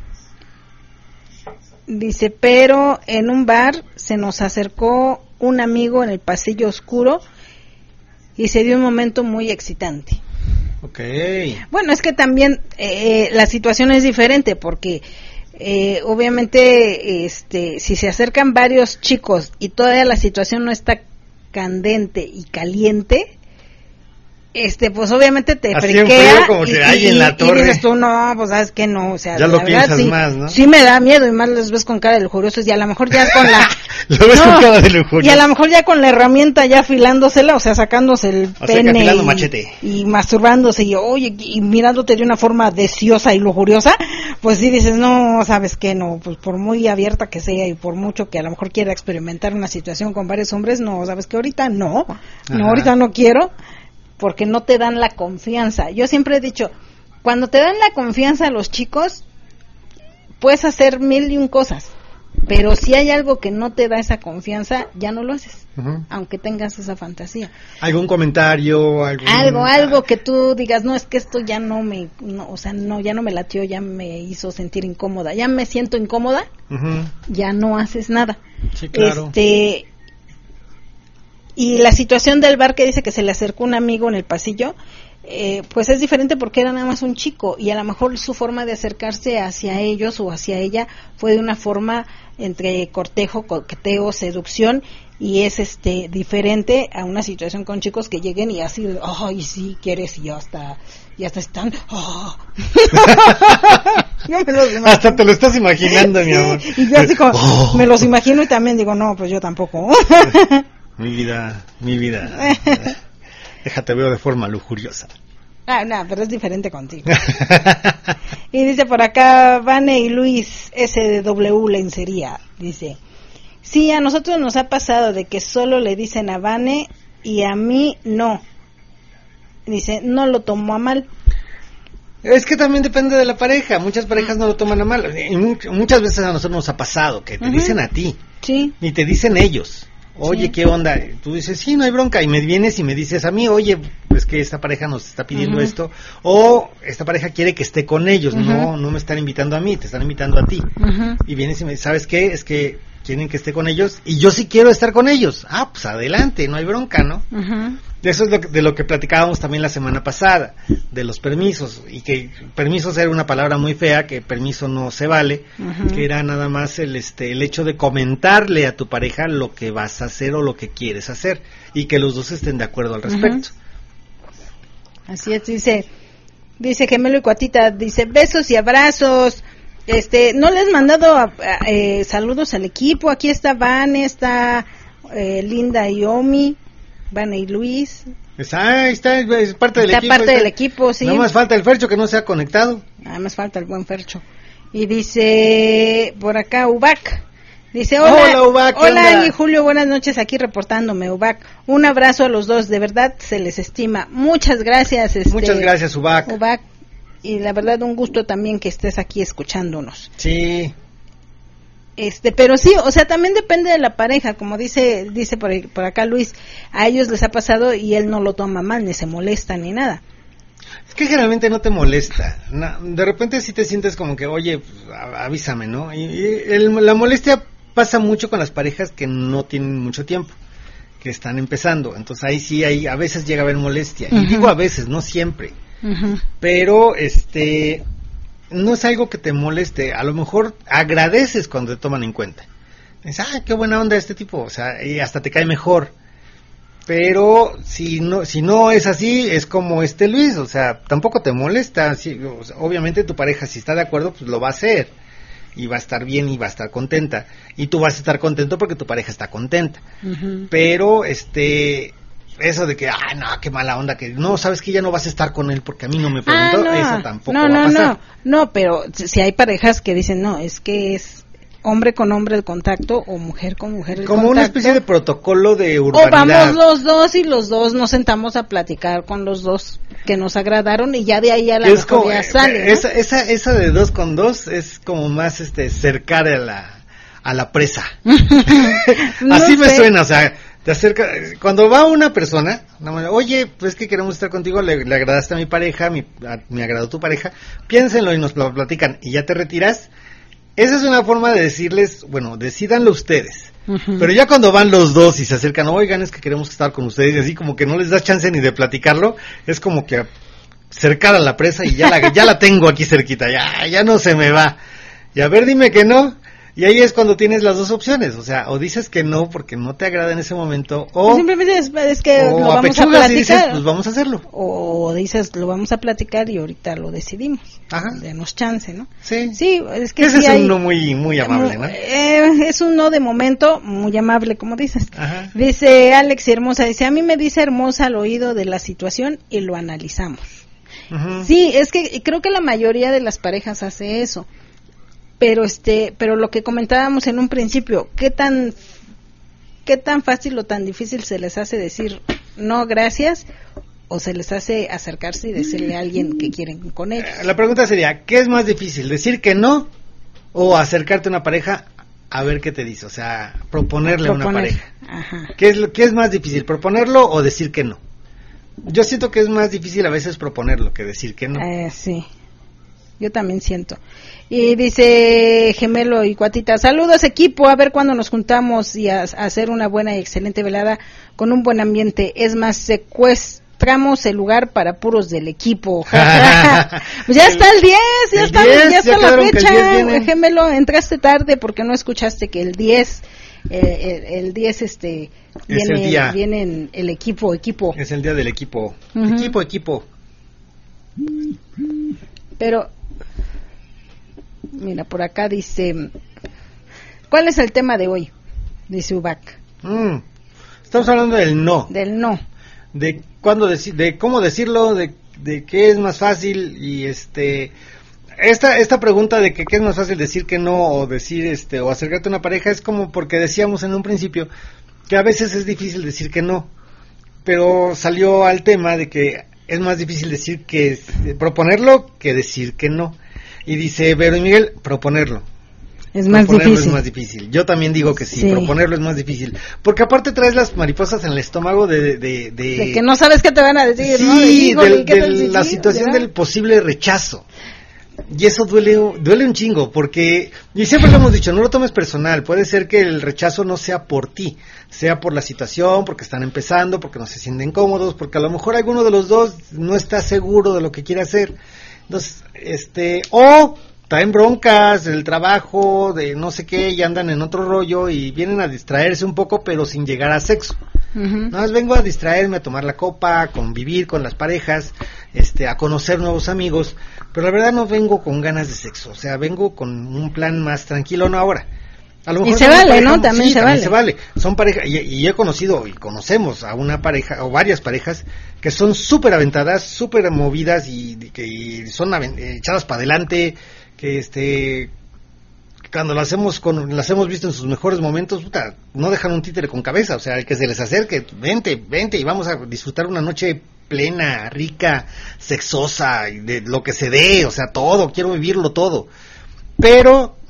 Dice, pero en un bar se nos acercó un amigo en el pasillo oscuro y se dio un momento muy excitante. Ok. Bueno, es que también eh, la situación es diferente porque eh, obviamente este si se acercan varios chicos y todavía la situación no está candente y caliente, este pues obviamente te Así en friquea frío, como y, que hay y- en la y torre. dices tú, no, pues sabes que no, o sea, Ya la lo verdad, piensas sí, más, ¿no? sí me da miedo y más los ves con cara de lujuriosos y a lo mejor ya con la Lo ves con cara de lujuria. y a lo mejor ya con la herramienta ya afilándosela, o sea, sacándose el O sea, que pene afilando y, machete. y masturbándose y oye y mirándote de una forma deseosa y lujuriosa, pues sí dices, no, sabes que no, pues por muy abierta que sea y por mucho que a lo mejor quiera experimentar una situación con varios hombres, no, sabes que ahorita no, no, Ajá. ahorita no quiero, porque no te dan la confianza. Yo siempre he dicho, cuando te dan la confianza a los chicos, puedes hacer mil y un cosas, pero si hay algo que no te da esa confianza, ya no lo haces, Ujú. aunque tengas esa fantasía. ¿Algún comentario? Algún... Algo, algo que tú digas, no, es que esto ya no me, no, o sea, no, ya no me latió, ya me hizo sentir incómoda, ya me siento incómoda, Ujú. ya no haces nada. Sí, claro. Este, y la situación del bar que dice que se le acercó un amigo en el pasillo, eh, pues es diferente porque era nada más un chico y a lo mejor su forma de acercarse hacia ellos o hacia ella fue de una forma entre cortejo, coqueteo, seducción y es este diferente a una situación con chicos que lleguen y así, ay, sí, quieres y ya hasta, ya hasta están, oh. Yo me los imagino. Hasta te lo estás imaginando, mi amor. Y yo así como, Oh. me los imagino y también digo, no, pues yo tampoco. Mi vida, mi vida. Déjate veo de forma lujuriosa. Ah, no, pero es diferente contigo. Y dice por acá, Vane y Luis S W Lencería, dice, sí, a nosotros nos ha pasado de que solo le dicen a Vane y a mí no. Dice, no lo tomó a mal. Es que también depende de la pareja. Muchas parejas no lo toman a mal. Y mu- muchas veces a nosotros nos ha pasado que te Ujú. dicen a ti, Sí, ni te dicen ellos. Oye, Sí. ¿qué onda? Tú dices, sí, no hay bronca. Y me vienes y me dices a mí, oye, pues que esta pareja nos está pidiendo Ujú. esto. O esta pareja quiere que esté con ellos. Ujú. No, no me están invitando a mí, te están invitando a ti. ujú, Y vienes y me dices, ¿sabes qué? Es que quieren que esté con ellos y yo sí quiero estar con ellos. Ah, pues adelante, no hay bronca, ¿no? ujú. De eso es lo que- de lo que platicábamos también la semana pasada, de los permisos, y que permisos era una palabra muy fea, que permiso no se vale, Ujú. que era nada más el este el hecho de comentarle a tu pareja lo que vas a hacer o lo que quieres hacer, y que los dos estén de acuerdo al respecto. Así es, dice, dice Gemelo y Cuatita, dice, besos y abrazos. Este, no les he mandado a- a- eh, saludos al equipo. Aquí está Vane, está eh, Linda y Omi, Vane y Luis. Es, ah, ahí está, es parte del Está equipo. parte ahí del equipo, sí. Nada más falta el Fercho que no se ha conectado. Nada más falta el buen Fercho. Y dice por acá Ubac. Dice, hola, Hola, Ubac, ¿qué hola onda? Ani y Julio, buenas noches, aquí reportándome, Ubac. Un abrazo a los dos, de verdad se les estima. Muchas gracias. Este, Muchas gracias, Ubac. Ubac. Y la verdad un gusto también que estés aquí escuchándonos. Sí. Este, pero sí, o sea, también depende de la pareja, como dice dice por, por acá Luis, a ellos les ha pasado y él no lo toma mal, ni se molesta ni nada. Es que generalmente no te molesta, no, de repente sí te sientes como que, oye, pues, avísame, ¿no? Y, y el, la molestia pasa mucho con las parejas que no tienen mucho tiempo, que están empezando, entonces ahí sí hay, a veces llega a haber molestia, uh-huh. y digo a veces, no siempre, uh-huh. pero este... no es algo que te moleste, a lo mejor agradeces cuando te toman en cuenta. Dices, ah, qué buena onda este tipo, o sea, y hasta te cae mejor. Pero si no si no es así, es como este Luis, o sea, tampoco te molesta. Sí, o sea, obviamente tu pareja, si está de acuerdo, pues lo va a hacer. Y va a estar bien y va a estar contenta. Y tú vas a estar contento porque tu pareja está contenta. Uh-huh. Pero, este... eso de que, ah, no, qué mala onda, que no, sabes que ya no vas a estar con él porque a mí no me preguntó, ah, no. eso tampoco no, va no, a pasar. No, no, pero si hay parejas que dicen, no, es que es hombre con hombre el contacto o mujer con mujer el como contacto. Como una especie de protocolo de urbanidad. O vamos los dos y los dos nos sentamos a platicar con los dos que nos agradaron y ya de ahí a la mejor como, ya sale, ¿no? Esa, esa, esa de dos con dos es como más este cercar a la, a la presa. no Así sé. Me suena, o sea... te acerca, cuando va una persona, oye, pues que queremos estar contigo, le, le agradaste a mi pareja, mi, a, me agradó tu pareja, piénsenlo y nos lo platican y ya te retiras. Esa es una forma de decirles, bueno, decídanlo ustedes. Uh-huh. Pero ya cuando van los dos y se acercan, oigan, es que queremos estar con ustedes, y así como que no les da chance ni de platicarlo, es como que cercar a la presa y ya la, ya la tengo aquí cerquita, ya, ya no se me va. Y a ver, dime que no. Y ahí es cuando tienes las dos opciones, o sea, o dices que no porque no te agrada en ese momento, o simplemente es, es que lo vamos a platicar, y dices, pues vamos a hacerlo, o dices, lo vamos a platicar y ahorita lo decidimos. Ajá. Denos chance, ¿no? Sí, sí, es que ese sí es hay, un no muy muy amable, ¿no? Eh, es un no de momento, muy amable, como dices. Ajá. Dice Alex Hermosa, dice, a mí me dice Hermosa al oído de la situación y lo analizamos. Uh-huh. Sí, es que creo que la mayoría de las parejas hace eso. Pero este, pero lo que comentábamos en un principio, ¿qué tan qué tan fácil o tan difícil se les hace decir no gracias o se les hace acercarse y decirle a alguien que quieren con ellos? La pregunta sería, ¿qué es más difícil, decir que no o acercarte a una pareja a ver qué te dice, o sea, proponerle a una pareja? Ajá. ¿Qué es lo qué es más difícil, proponerlo o decir que no? Yo siento que es más difícil a veces proponerlo que decir que no. Eh, sí. Yo también siento. Y dice Gemelo y Cuatita, saludos equipo, a ver cuándo nos juntamos y a, a hacer una buena y excelente velada con un buen ambiente. Es más, secuestramos el lugar para puros del equipo. Pues ya el, está el diez, ya el está, diez, ya está ya la fecha. Gemelo, entraste tarde porque no escuchaste que el diez, eh, el, el diez este viene, el día. viene en el equipo, equipo. Es el día del equipo. Uh-huh. Equipo, equipo. Pero mira, por acá dice, ¿cuál es el tema de hoy? Dice Ubac. Mm, estamos hablando del no. Del no. De cuándo decir, de cómo decirlo, de, de qué es más fácil y este, esta esta pregunta de que qué es más fácil decir que no o decir este o acercarte a una pareja es como porque decíamos en un principio que a veces es difícil decir que no, pero salió al tema de que es más difícil decir que proponerlo que decir que no. Y dice Vero y Miguel, proponerlo. Es más proponerlo difícil. es más difícil. Yo también digo que sí, sí, proponerlo es más difícil. Porque aparte traes las mariposas en el estómago de... De, de, de que no sabes qué te van a decir, sí, ¿no? De, hijo, de, de si la sí, situación ¿verdad? del posible rechazo. Y eso duele duele un chingo, porque, y siempre lo hemos dicho, no lo tomes personal, puede ser que el rechazo no sea por ti, sea por la situación, porque están empezando, porque no se sienten cómodos, porque a lo mejor alguno de los dos no está seguro de lo que quiere hacer. Entonces, este, o traen broncas del trabajo, de no sé qué, y andan en otro rollo y vienen a distraerse un poco, pero sin llegar a sexo. Uh-huh. Nada más vengo a distraerme, a tomar la copa, a convivir con las parejas, este, a conocer nuevos amigos, pero la verdad no vengo con ganas de sexo, o sea, vengo con un plan más tranquilo, no ahora. A lo mejor y se vale, pareja, ¿no? También, sí, se, también vale. se vale. Son parejas, y, y he conocido y conocemos a una pareja, o varias parejas, que son súper aventadas, súper movidas y que y son aven, echadas para adelante, que este... cuando las hemos con, las hemos visto en sus mejores momentos, puta, no dejan un títere con cabeza, o sea, el que se les acerque, vente, vente y vamos a disfrutar una noche plena, rica, sexosa, y de lo que se dé, o sea, todo, quiero vivirlo todo. Pero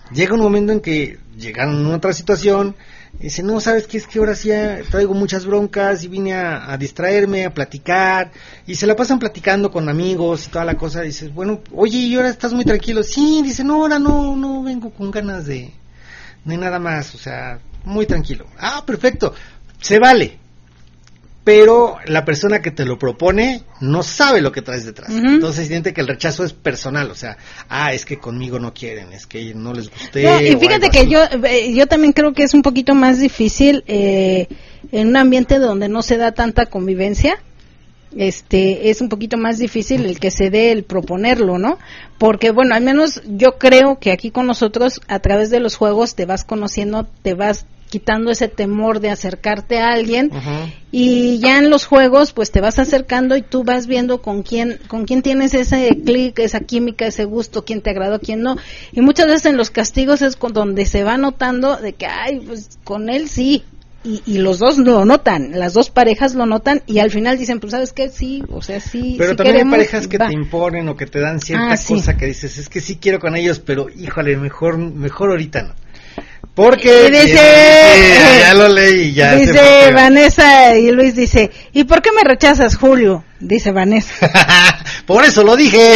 llega un momento en que llegaron a otra situación, y dice, no, ¿sabes qué? Es que ahora sí traigo muchas broncas y vine a, a distraerme, a platicar, y se la pasan platicando con amigos y toda la cosa. Dices, bueno, oye, ¿y ahora estás muy tranquilo? Sí, dice, no, ahora no, no vengo con ganas de, de nada más, o sea, muy tranquilo. Ah, perfecto, se vale. Pero la persona que te lo propone no sabe lo que traes detrás. Uh-huh. Entonces siente que el rechazo es personal, o sea, ah, es que conmigo no quieren, es que no les gusté. No, y fíjate que yo eh, yo también creo que es un poquito más difícil eh, en un ambiente donde no se da tanta convivencia. Este es un poquito más difícil el que se dé el proponerlo, ¿no? Porque bueno, al menos yo creo que aquí con nosotros a través de los juegos te vas conociendo, te vas quitando ese temor de acercarte a alguien. Uh-huh. Y ya en los juegos pues te vas acercando y tú vas viendo con quién con quién tienes ese clic, esa química, ese gusto, quién te agradó, quién no. Y muchas veces en los castigos es con donde se va notando de que ay, pues con él sí. Y, y los dos lo notan, las dos parejas lo notan y al final dicen, pues sabes qué, sí, o sea, sí. Pero sí también queremos, hay parejas que va. te imponen o que te dan cierta ah, sí. cosa que dices, es que sí quiero con ellos, pero híjole, mejor mejor ahorita no. Porque y dice, ya, ya lo leí y ya dice se Vanessa y Luis dice, ¿y por qué me rechazas, Julio? Dice Vanessa. Por eso lo dije.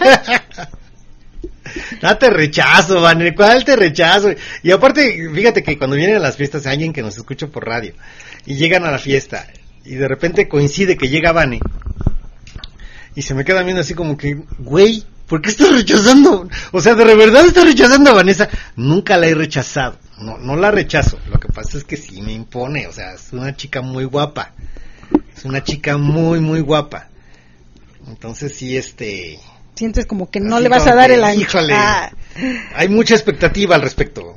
No te rechazo, Vane, ¿cuál te rechazo? Y aparte, fíjate que cuando vienen a las fiestas hay alguien que nos escucha por radio y llegan a la fiesta y de repente coincide que llega Vane y se me queda viendo así como que, güey, ¿por qué estás rechazando? O sea, ¿de verdad estás rechazando a Vanessa? Nunca la he rechazado, no, no la rechazo, lo que pasa es que sí me impone, o sea, es una chica muy guapa, es una chica muy, muy guapa, entonces sí, este... sientes como que no así le vas a dar que, el ancho. Híjole, ah. Hay mucha expectativa al respecto.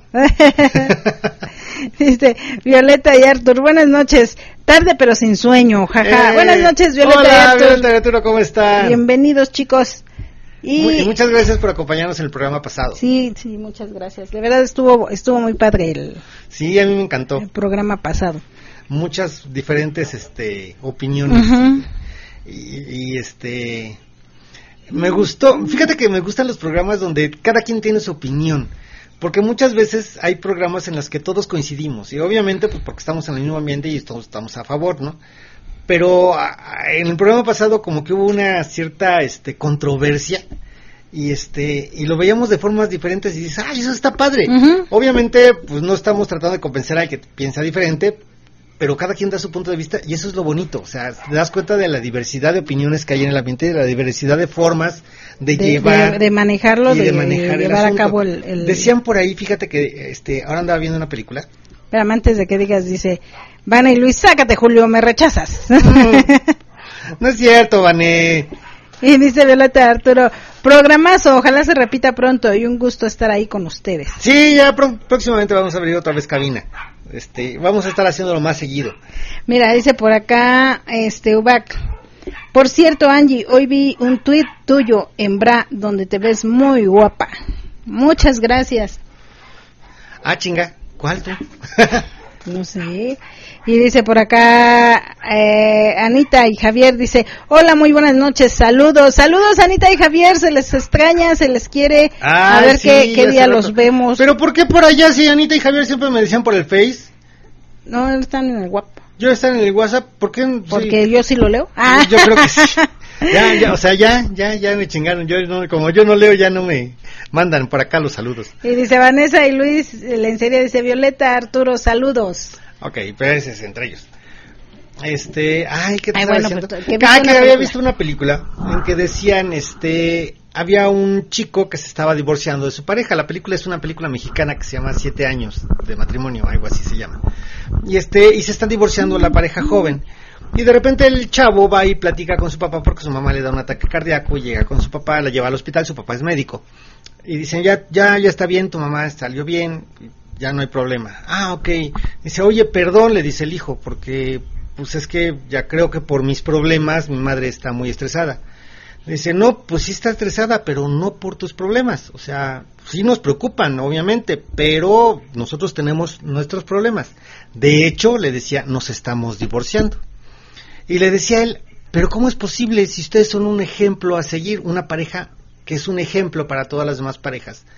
Dice Violeta y Artur, buenas noches, tarde pero sin sueño, jaja. Eh, buenas noches, Violeta hola, y Artur. Violeta y Arturo, ¿cómo están? Bienvenidos, chicos. Y muy, muchas gracias por acompañarnos en el programa pasado. Sí, sí, muchas gracias. De verdad estuvo estuvo muy padre el Sí, a mí me encantó. El programa pasado. Muchas diferentes este opiniones. Uh-huh. y, y este me gustó, fíjate que me gustan los programas donde cada quien tiene su opinión, porque muchas veces hay programas en los que todos coincidimos, y obviamente pues porque estamos en el mismo ambiente y todos estamos a favor, ¿no? Pero a, a, en el programa pasado como que hubo una cierta este controversia, y este y lo veíamos de formas diferentes, y dices, ¡ay, eso está padre! Uh-huh. Obviamente pues no estamos tratando de convencer al que piensa diferente, pero cada quien da su punto de vista y eso es lo bonito, o sea, te das cuenta de la diversidad de opiniones que hay en el ambiente, de la diversidad de formas de, de llevar, de, de manejarlo, y de, de manejar de llevar a cabo el, el... Decían por ahí, fíjate que este ahora andaba viendo una película. Pero antes de que digas, dice, Vane y Luis, sácate, Julio, me rechazas. No, no es cierto, Vane. Y dice Violeta Arturo, programazo, ojalá se repita pronto y un gusto estar ahí con ustedes. Sí, ya pr- próximamente vamos a abrir otra vez cabina. Este, vamos a estar haciéndolo más seguido. Mira, dice por acá, este, Ubac. Por cierto, Angie, hoy vi un tuit tuyo en Bra, donde te ves muy guapa. Muchas gracias. Ah, chinga, ¿cuál tú? No sé. Y dice por acá, eh, Anita y Javier, dice, hola, muy buenas noches, saludos, saludos Anita y Javier, se les extraña, se les quiere, ah, a ver sí, qué, qué día los vemos. Pero ¿por qué por allá si Anita y Javier siempre me decían por el Face? No, están en el WhatsApp. Yo están en el WhatsApp, ¿por qué? Porque sí. yo sí lo leo. Ah. Yo creo que sí. Ya, ya, o sea, ya, ya, ya me chingaron, yo no, como yo no leo, ya no me mandan por acá los saludos. Y dice Vanessa y Luis, en serio, dice Violeta, Arturo, saludos. Ok, pero ese es entre ellos. Este, ay, ¿qué te ay, estaba bueno, diciendo? Pero, que, ah, que había visto una película en que decían, este, había un chico que se estaba divorciando de su pareja. La película es una película mexicana que se llama Siete años de matrimonio, algo así se llama. Y este, y se están divorciando la pareja joven. Y de repente el chavo va y platica con su papá porque su mamá le da un ataque cardíaco y llega con su papá, la lleva al hospital, su papá es médico. Y dicen, ya, ya, ya está bien, tu mamá salió bien, ya no hay problema. Ah, ok. Dice, oye, perdón, le dice el hijo, porque pues es que ya creo que por mis problemas mi madre está muy estresada. Dice, no, pues sí está estresada, pero no por tus problemas. O sea, sí nos preocupan, obviamente, pero nosotros tenemos nuestros problemas. De hecho, le decía, nos estamos divorciando. Y le decía él, pero ¿cómo es posible si ustedes son un ejemplo a seguir, una pareja que es un ejemplo para todas las demás parejas?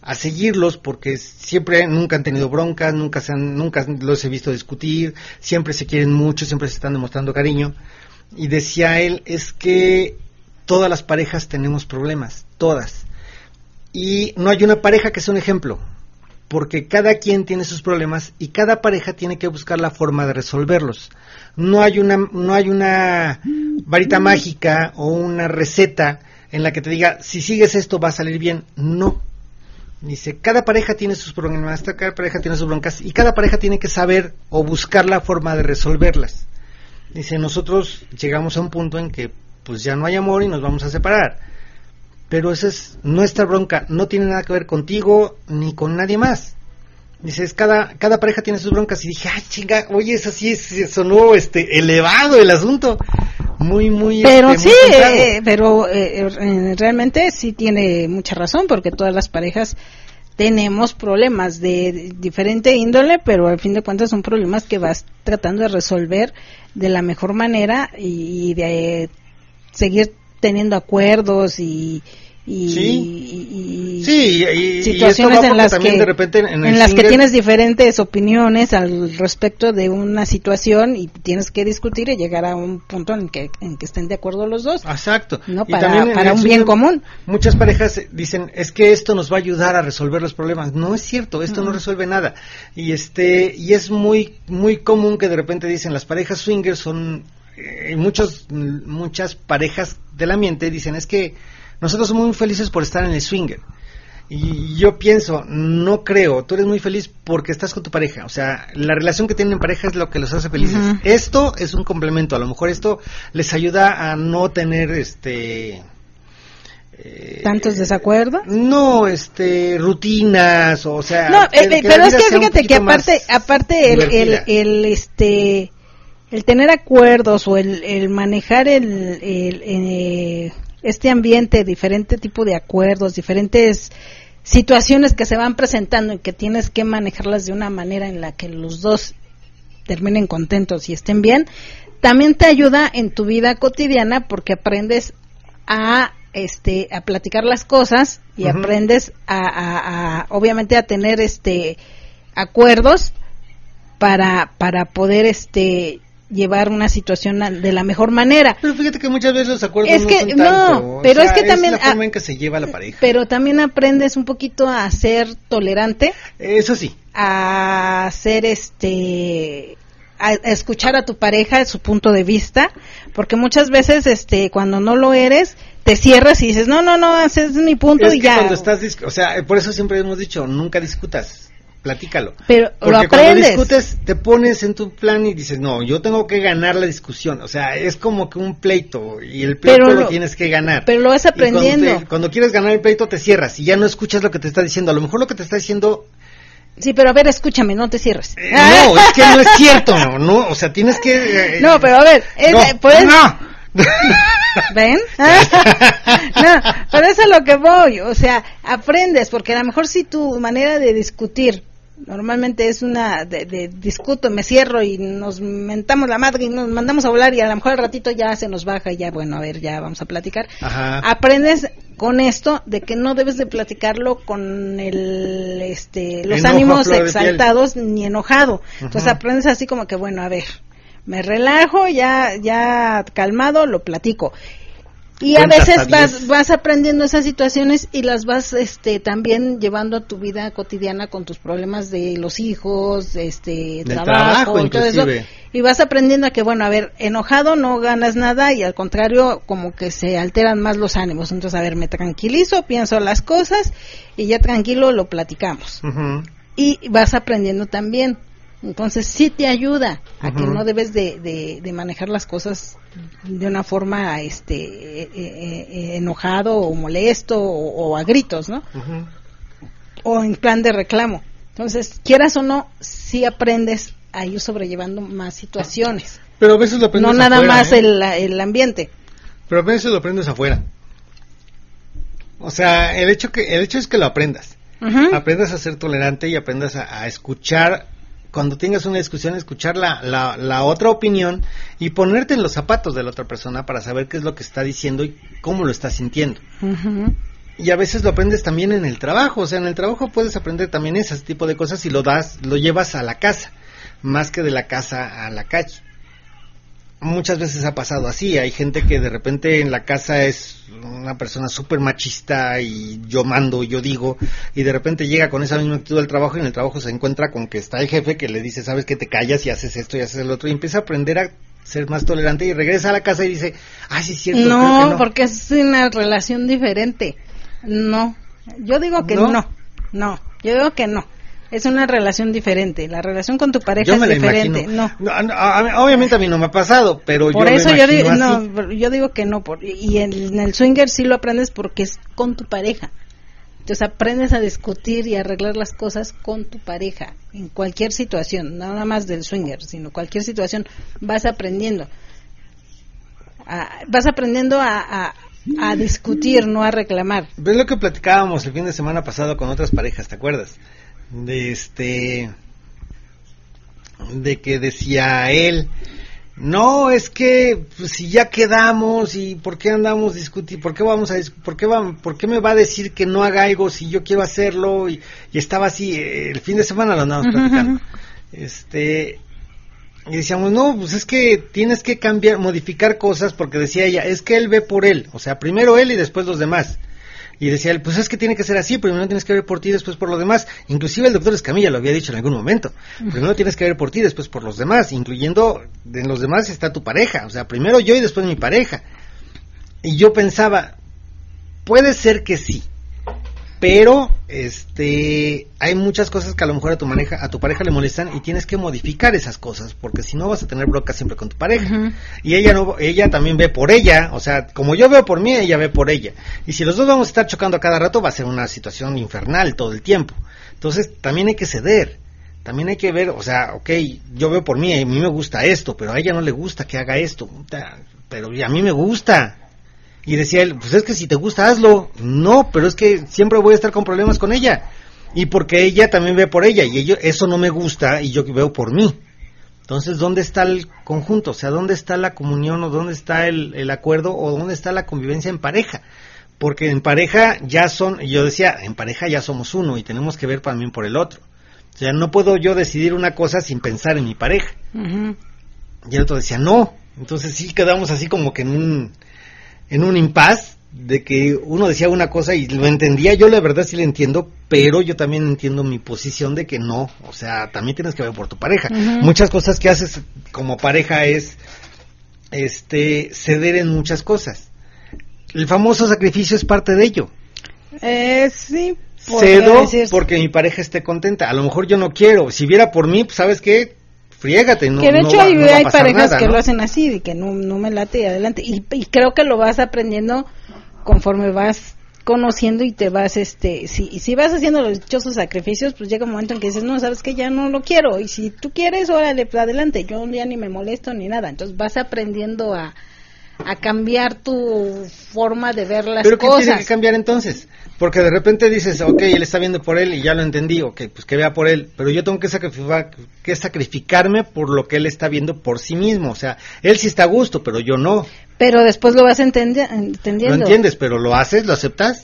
a seguirlos porque siempre, nunca han tenido broncas, nunca se han, nunca los he visto discutir, siempre se quieren mucho, siempre se están demostrando cariño. Y decía él, es que todas las parejas tenemos problemas, todas. Y no hay una pareja que sea un ejemplo, porque cada quien tiene sus problemas y cada pareja tiene que buscar la forma de resolverlos. No hay una, no hay una varita mágica o una receta en la que te diga, si sigues esto va a salir bien. No. Dice, cada pareja tiene sus problemas, cada pareja tiene sus broncas y cada pareja tiene que saber o buscar la forma de resolverlas. Dice, nosotros llegamos a un punto en que pues ya no hay amor y nos vamos a separar. Pero esa es nuestra bronca, no tiene nada que ver contigo ni con nadie más. Dice, es cada, cada pareja tiene sus broncas. Y dije, ah, chinga, oye, eso sí es, sonó este, elevado el asunto. Muy, muy... Pero este, sí, muy eh, pero eh, realmente sí tiene mucha razón, porque todas las parejas tenemos problemas de diferente índole, pero al fin de cuentas son problemas que vas tratando de resolver de la mejor manera y de seguir teniendo acuerdos y y, sí, y, y sí, y, situaciones y en las que de repente en, en, en las singer... que tienes diferentes opiniones al respecto de una situación y tienes que discutir y llegar a un punto en que en que estén de acuerdo los dos. Exacto. No, para para un bien común. Muchas parejas dicen, es que esto nos va a ayudar a resolver los problemas. No es cierto, esto uh-huh. no resuelve nada. Y este y es muy muy común que de repente dicen, las parejas swingers son eh, muchos muchas parejas del ambiente dicen, es que nosotros somos muy felices por estar en el swinger. Y yo pienso, no creo, tú eres muy feliz porque estás con tu pareja. O sea, la relación que tienen en pareja es lo que los hace felices. Uh-huh. Esto es un complemento, a lo mejor esto les ayuda a no tener este... Eh, ¿tantos desacuerdos? No, este, rutinas, o sea... No, que, eh, que pero es que fíjate que aparte, aparte el, el, el, este... el tener acuerdos o el, el manejar el... el, el eh, este ambiente, diferente tipo de acuerdos, diferentes situaciones que se van presentando y que tienes que manejarlas de una manera en la que los dos terminen contentos y estén bien, también te ayuda en tu vida cotidiana porque aprendes a este a platicar las cosas y uh-huh. aprendes a, a, a obviamente a tener este acuerdos para para poder este llevar una situación de la mejor manera. Pero fíjate que muchas veces los acuerdos es que, no son no, tanto. pero o sea, es que también es la forma en que se lleva la pareja. Pero también aprendes un poquito a ser tolerante. Eso sí. A ser este a, a escuchar a tu pareja, su punto de vista, porque muchas veces este cuando no lo eres te cierras y dices, "No, no, no, ese es mi punto es y que ya." Cuando estás, dis- o sea, por eso siempre hemos dicho, nunca discutas. Platícalo. Pero porque lo aprendes. Cuando discutes, te pones en tu plan y dices, no, yo tengo que ganar la discusión. O sea, es como que un pleito y el pleito pero lo, lo tienes que ganar. Pero lo vas aprendiendo. Cuando, te, cuando quieres ganar el pleito, te cierras y ya no escuchas lo que te está diciendo. A lo mejor lo que te está diciendo... Sí, pero a ver, escúchame, no te cierres. Eh, no, es que no es cierto, no, no, o sea, tienes que... Eh, no, pero a ver, es, no, pues, no. ¿Ven? No, pero eso es lo que voy, o sea, aprendes, porque a lo mejor si tu manera de discutir normalmente es una de, de discuto, me cierro y nos mentamos la madre y nos mandamos a volar y a lo mejor al ratito ya se nos baja y ya, bueno, a ver, ya vamos a platicar. Ajá. Aprendes con esto de que no debes de platicarlo con el este los Enojo, ánimos flor de exaltados piel. ni enojado. Uh-huh. Entonces aprendes así como que, bueno, a ver, me relajo, ya ya calmado, lo platico. Y a veces vas vas aprendiendo esas situaciones y las vas este también llevando a tu vida cotidiana con tus problemas de los hijos, este Del trabajo, trabajo y todo eso, y vas aprendiendo a que, bueno, a ver, enojado no ganas nada y al contrario como que se alteran más los ánimos. Entonces, a ver, me tranquilizo, pienso las cosas y ya tranquilo lo platicamos. Uh-huh. Y vas aprendiendo también. Entonces sí te ayuda a uh-huh. que no debes de, de, de manejar las cosas de una forma este eh, eh, enojado o molesto o, o a gritos, ¿no? Uh-huh. O en plan de reclamo. Entonces, quieras o no, sí aprendes a ir sobrellevando más situaciones. Pero a veces lo aprendes no nada afuera, más ¿eh? el, el ambiente. Pero a veces lo aprendes afuera. O sea, el hecho que el hecho es que lo aprendas. Uh-huh. Aprendas a ser tolerante y aprendas a, a escuchar. Cuando tengas una discusión, escuchar la, la, la otra opinión y ponerte en los zapatos de la otra persona para saber qué es lo que está diciendo y cómo lo está sintiendo. Uh-huh. y a veces lo aprendes también en el trabajo, o sea, en el trabajo puedes aprender también ese tipo de cosas y lo das, lo llevas a la casa, más que de la casa a la calle. Muchas veces ha pasado así, hay gente que de repente en la casa es una persona súper machista y yo mando, yo digo, y de repente llega con esa misma actitud al trabajo y en el trabajo se encuentra con que está el jefe que le dice, sabes que te callas y haces esto y haces el otro, y empieza a aprender a ser más tolerante y regresa a la casa y dice, ay, sí es cierto, no, creo que no, porque es una relación diferente. No, yo digo que no, no, no yo digo que no. Es una relación diferente. La relación con tu pareja es diferente. No. No, no a, obviamente a mí no me ha pasado, pero por yo eso me yo digo, así. no, yo digo que no. Por, y en, en el swinger sí lo aprendes porque es con tu pareja. Entonces aprendes a discutir y a arreglar las cosas con tu pareja en cualquier situación, no nada más del swinger, sino cualquier situación vas aprendiendo. A, vas aprendiendo a, a, a discutir, no a reclamar. ¿Ves lo que platicábamos el fin de semana pasado con otras parejas? ¿Te acuerdas? De este de que decía él, no, es que pues, si ya quedamos y por qué andamos discutiendo, por qué vamos a por qué va, por qué me va a decir que no haga algo si yo quiero hacerlo, y, y estaba así el fin de semana lo andábamos uh-huh, platicando. Uh-huh. Este y decíamos, no, pues es que tienes que cambiar, modificar cosas, porque decía ella, es que él ve por él, o sea, primero él y después los demás. Y decía él, pues es que tiene que ser así, primero tienes que ver por ti, después por los demás. Inclusive el doctor Escamilla lo había dicho en algún momento. Primero tienes que ver por ti, después por los demás, incluyendo en los demás está tu pareja. O sea, primero yo y después mi pareja. Y yo pensaba, puede ser que sí, pero este hay muchas cosas que a lo mejor a tu maneja, a tu pareja le molestan y tienes que modificar esas cosas, porque si no vas a tener broncas siempre con tu pareja. Uh-huh. Y ella no ella también ve por ella, o sea, como yo veo por mí, ella ve por ella. Y si los dos vamos a estar chocando a cada rato va a ser una situación infernal todo el tiempo. Entonces, también hay que ceder. También hay que ver, o sea, okay, yo veo por mí, a mí me gusta esto, pero a ella no le gusta que haga esto. Pero a mí me gusta. Y decía él, pues es que si te gusta, hazlo. No, pero es que siempre voy a estar con problemas con ella. Y porque ella también ve por ella, y ello, eso no me gusta, y yo veo por mí. Entonces, ¿dónde está el conjunto? O sea, ¿dónde está la comunión, o dónde está el, el acuerdo, o dónde está la convivencia en pareja? Porque en pareja ya son, yo decía, en pareja ya somos uno, y tenemos que ver también por el otro. O sea, no puedo yo decidir una cosa sin pensar en mi pareja. Uh-huh. Y el otro decía, no. Entonces sí quedamos así como que en un... en un impas de que uno decía una cosa y lo entendía, yo la verdad sí lo entiendo, pero yo también entiendo mi posición de que no, o sea, también tienes que ver por tu pareja. Uh-huh. Muchas cosas que haces como pareja es este ceder en muchas cosas. El famoso sacrificio es parte de ello. Eh, sí. Cedo porque mi pareja esté contenta. A lo mejor yo no quiero, si viera por mí, pues, ¿sabes qué? Friégate, no, que de hecho no va, hay, no va hay a pasar parejas nada, que ¿no? lo hacen así, de que no, no me late y adelante, y, y creo que lo vas aprendiendo conforme vas conociendo y te vas, este, si, si vas haciendo los dichosos sacrificios, pues llega un momento en que dices, no, sabes que ya no lo quiero, y si tú quieres, órale, pues adelante, yo ya ni me molesto ni nada. Entonces vas aprendiendo a, a cambiar tu forma de ver las ¿Pero qué cosas. tiene que cambiar entonces? Porque de repente dices, ok, él está viendo por él y ya lo entendí, ok, pues que vea por él, pero yo tengo que sacrificar, que sacrificarme por lo que él está viendo por sí mismo, o sea, él sí está a gusto, pero yo no. Pero después lo vas entendi- entendiendo. Lo entiendes, pero lo haces, lo aceptas.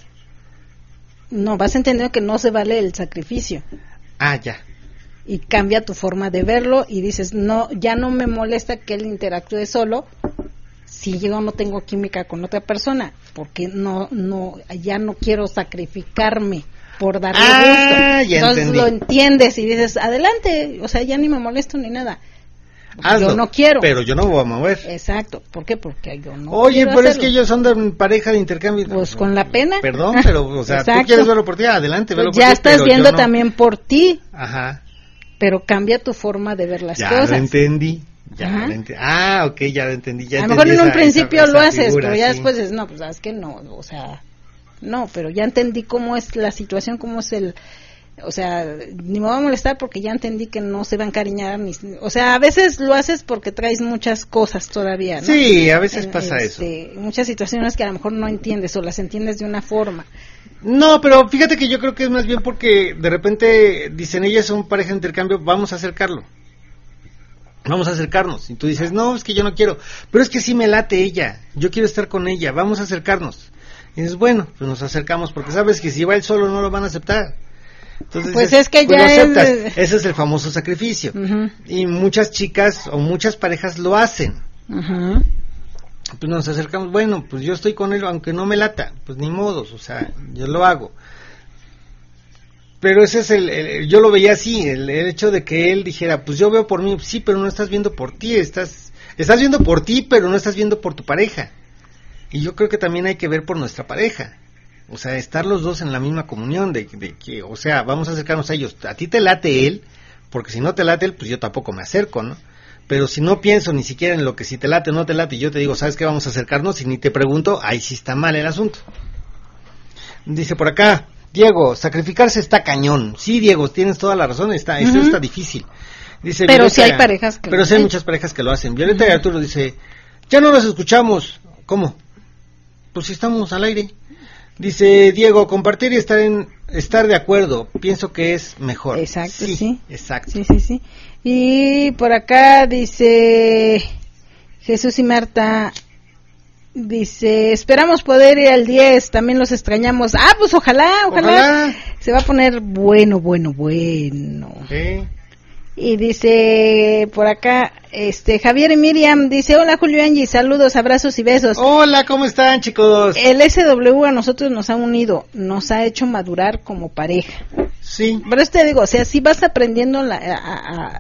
No, vas entendiendo que no se vale el sacrificio. Ah, ya. Y cambia tu forma de verlo y dices, no, ya no me molesta que él interactúe solo si yo no tengo química con otra persona, porque no, no, ya no quiero sacrificarme por darle ah, gusto. Ya Entonces entendí. lo entiendes y dices, adelante, o sea, ya ni me molesto ni nada. Hazlo, yo no quiero. Pero yo no me voy a mover. Exacto. ¿Por qué? Porque yo no Oye, quiero pero hacerlo. es que ellos son de pareja de intercambio. Pues con la pena. Perdón, pero, o sea, Exacto. tú quieres verlo por ti, adelante, pues verlo por ya ti. estás pero viendo yo no. también por ti. Ajá. Pero cambia tu forma de ver las ya cosas. Ya lo entendí. Ya Ajá. lo enti- ah, ok, ya lo entendí. Ya a lo mejor en esa, un principio esa, lo esa haces, figura, pero ya sí. después dices, no, pues sabes que no, o sea, no, pero ya entendí cómo es la situación, cómo es el, o sea, ni me va a molestar porque ya entendí que no se va a encariñar, ni, o sea, a veces lo haces porque traes muchas cosas todavía, ¿no? Sí, a veces en, pasa este, eso. Muchas situaciones que a lo mejor no entiendes o las entiendes de una forma. No, pero fíjate que yo creo que es más bien porque de repente dicen ellas son pareja de intercambio, vamos a acercarlo. Vamos a acercarnos. Y tú dices, no, es que yo no quiero. Pero es que sí me late ella. Yo quiero estar con ella. Vamos a acercarnos. Y dices, bueno, pues nos acercamos, porque sabes que si va él solo no lo van a aceptar. Entonces, pues es que pues ya lo aceptas. es... Ese es el famoso sacrificio. Uh-huh. Y muchas chicas o muchas parejas lo hacen. Uh-huh. Pues nos acercamos, bueno, pues yo estoy con él aunque no me lata, pues ni modos, o sea, yo lo hago. Pero ese es el, el yo lo veía así, el, el hecho de que él dijera, pues yo veo por mí, sí, pero no estás viendo por ti, estás estás viendo por ti, pero no estás viendo por tu pareja. Y yo creo que también hay que ver por nuestra pareja. O sea, estar los dos en la misma comunión de, de que, o sea, vamos a acercarnos a ellos. A ti te late él, porque si no te late él, pues yo tampoco me acerco, ¿no? Pero si no pienso ni siquiera en lo que si te late o no te late, y yo te digo, ¿sabes qué? Vamos a acercarnos, y ni te pregunto, ahí sí está mal el asunto. Dice por acá, Diego, sacrificarse está cañón. Sí, Diego, tienes toda la razón, está, uh-huh. Esto está difícil. Dice, pero Violeta, sí hay parejas que Pero sí hay muchas parejas que lo hacen. Violeta uh-huh. y Arturo dice, ya no los escuchamos. ¿Cómo? Pues si estamos al aire. Dice Diego, compartir y estar en estar de acuerdo, pienso que es mejor. Exacto, sí. sí. Exacto. Sí, sí, sí. Y por acá dice Jesús y Marta, dice, esperamos poder ir al diez, también los extrañamos. Ah, pues ojalá, ojalá. ojalá. Se va a poner bueno, bueno, bueno. Sí. Y dice por acá, este Javier y Miriam, dice, hola Julio Angie, saludos, abrazos y besos. Hola, ¿cómo están, chicos? El S W a nosotros nos ha unido, nos ha hecho madurar como pareja. Sí. Pero te digo, o sea, si vas aprendiendo la, a,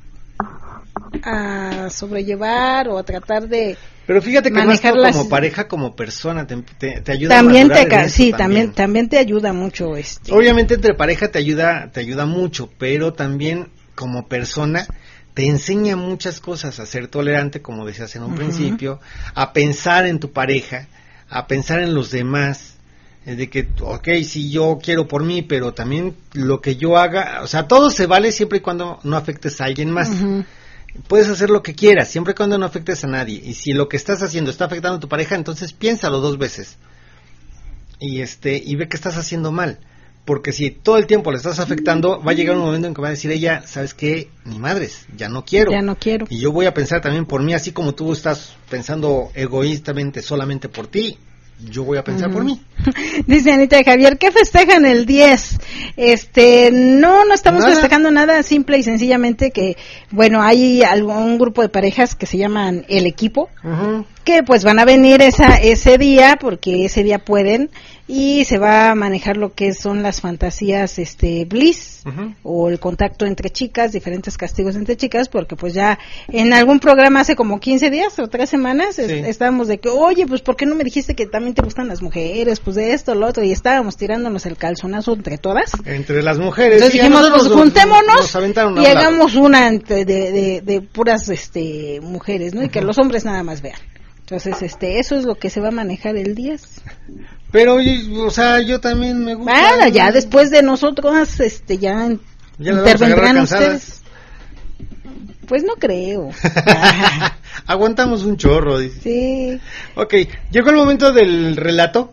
a, a sobrellevar o a tratar de Pero fíjate que más como las... pareja, como persona, te, te, te ayuda también a madurar te, en eso, sí, también. también también te ayuda mucho este. Obviamente entre pareja te ayuda, te ayuda mucho, pero también como persona te enseña muchas cosas, a ser tolerante, como decías en un uh-huh. principio, a pensar en tu pareja, a pensar en los demás, de que, ok, sí, yo quiero por mí, pero también lo que yo haga, o sea, todo se vale siempre y cuando no afectes a alguien más. Uh-huh. Puedes hacer lo que quieras, siempre y cuando no afectes a nadie, y si lo que estás haciendo está afectando a tu pareja, entonces piénsalo dos veces, y este, y ve que estás haciendo mal. Porque si todo el tiempo le estás afectando, va a llegar un momento en que va a decir ella, ¿sabes qué? Ni madres, ya no quiero. Ya no quiero. Y yo voy a pensar también por mí, así como tú estás pensando egoístamente solamente por ti, yo voy a pensar uh-huh. por mí. Dice Anita de Javier, ¿qué festejan el diez? Este, no, no estamos ¿Nada? festejando nada, simple y sencillamente que, bueno, hay algún grupo de parejas que se llaman El Equipo, uh-huh. que pues van a venir esa ese día, porque ese día pueden, y se va a manejar lo que son las fantasías este bliss uh-huh. o el contacto entre chicas, diferentes castigos entre chicas, porque pues ya en algún programa hace como quince días o tres semanas sí. es, estábamos de que, oye, pues ¿por qué no me dijiste que también te gustan las mujeres? Pues de esto, lo otro, y estábamos tirándonos el calzonazo entre todas. Entre las mujeres. Entonces dijimos, pues nos, juntémonos nos y hagamos una entre de, de, de puras este mujeres, ¿no? Uh-huh. Y que los hombres nada más vean. Entonces, este, eso es lo que se va a manejar el diez. Pero, o sea, yo también me gusta. Bueno, ya después de nosotros, este, ya, ¿Ya intervendrán ustedes. Pues no creo. Aguantamos un chorro, dice. Sí. Ok, llegó el momento del relato.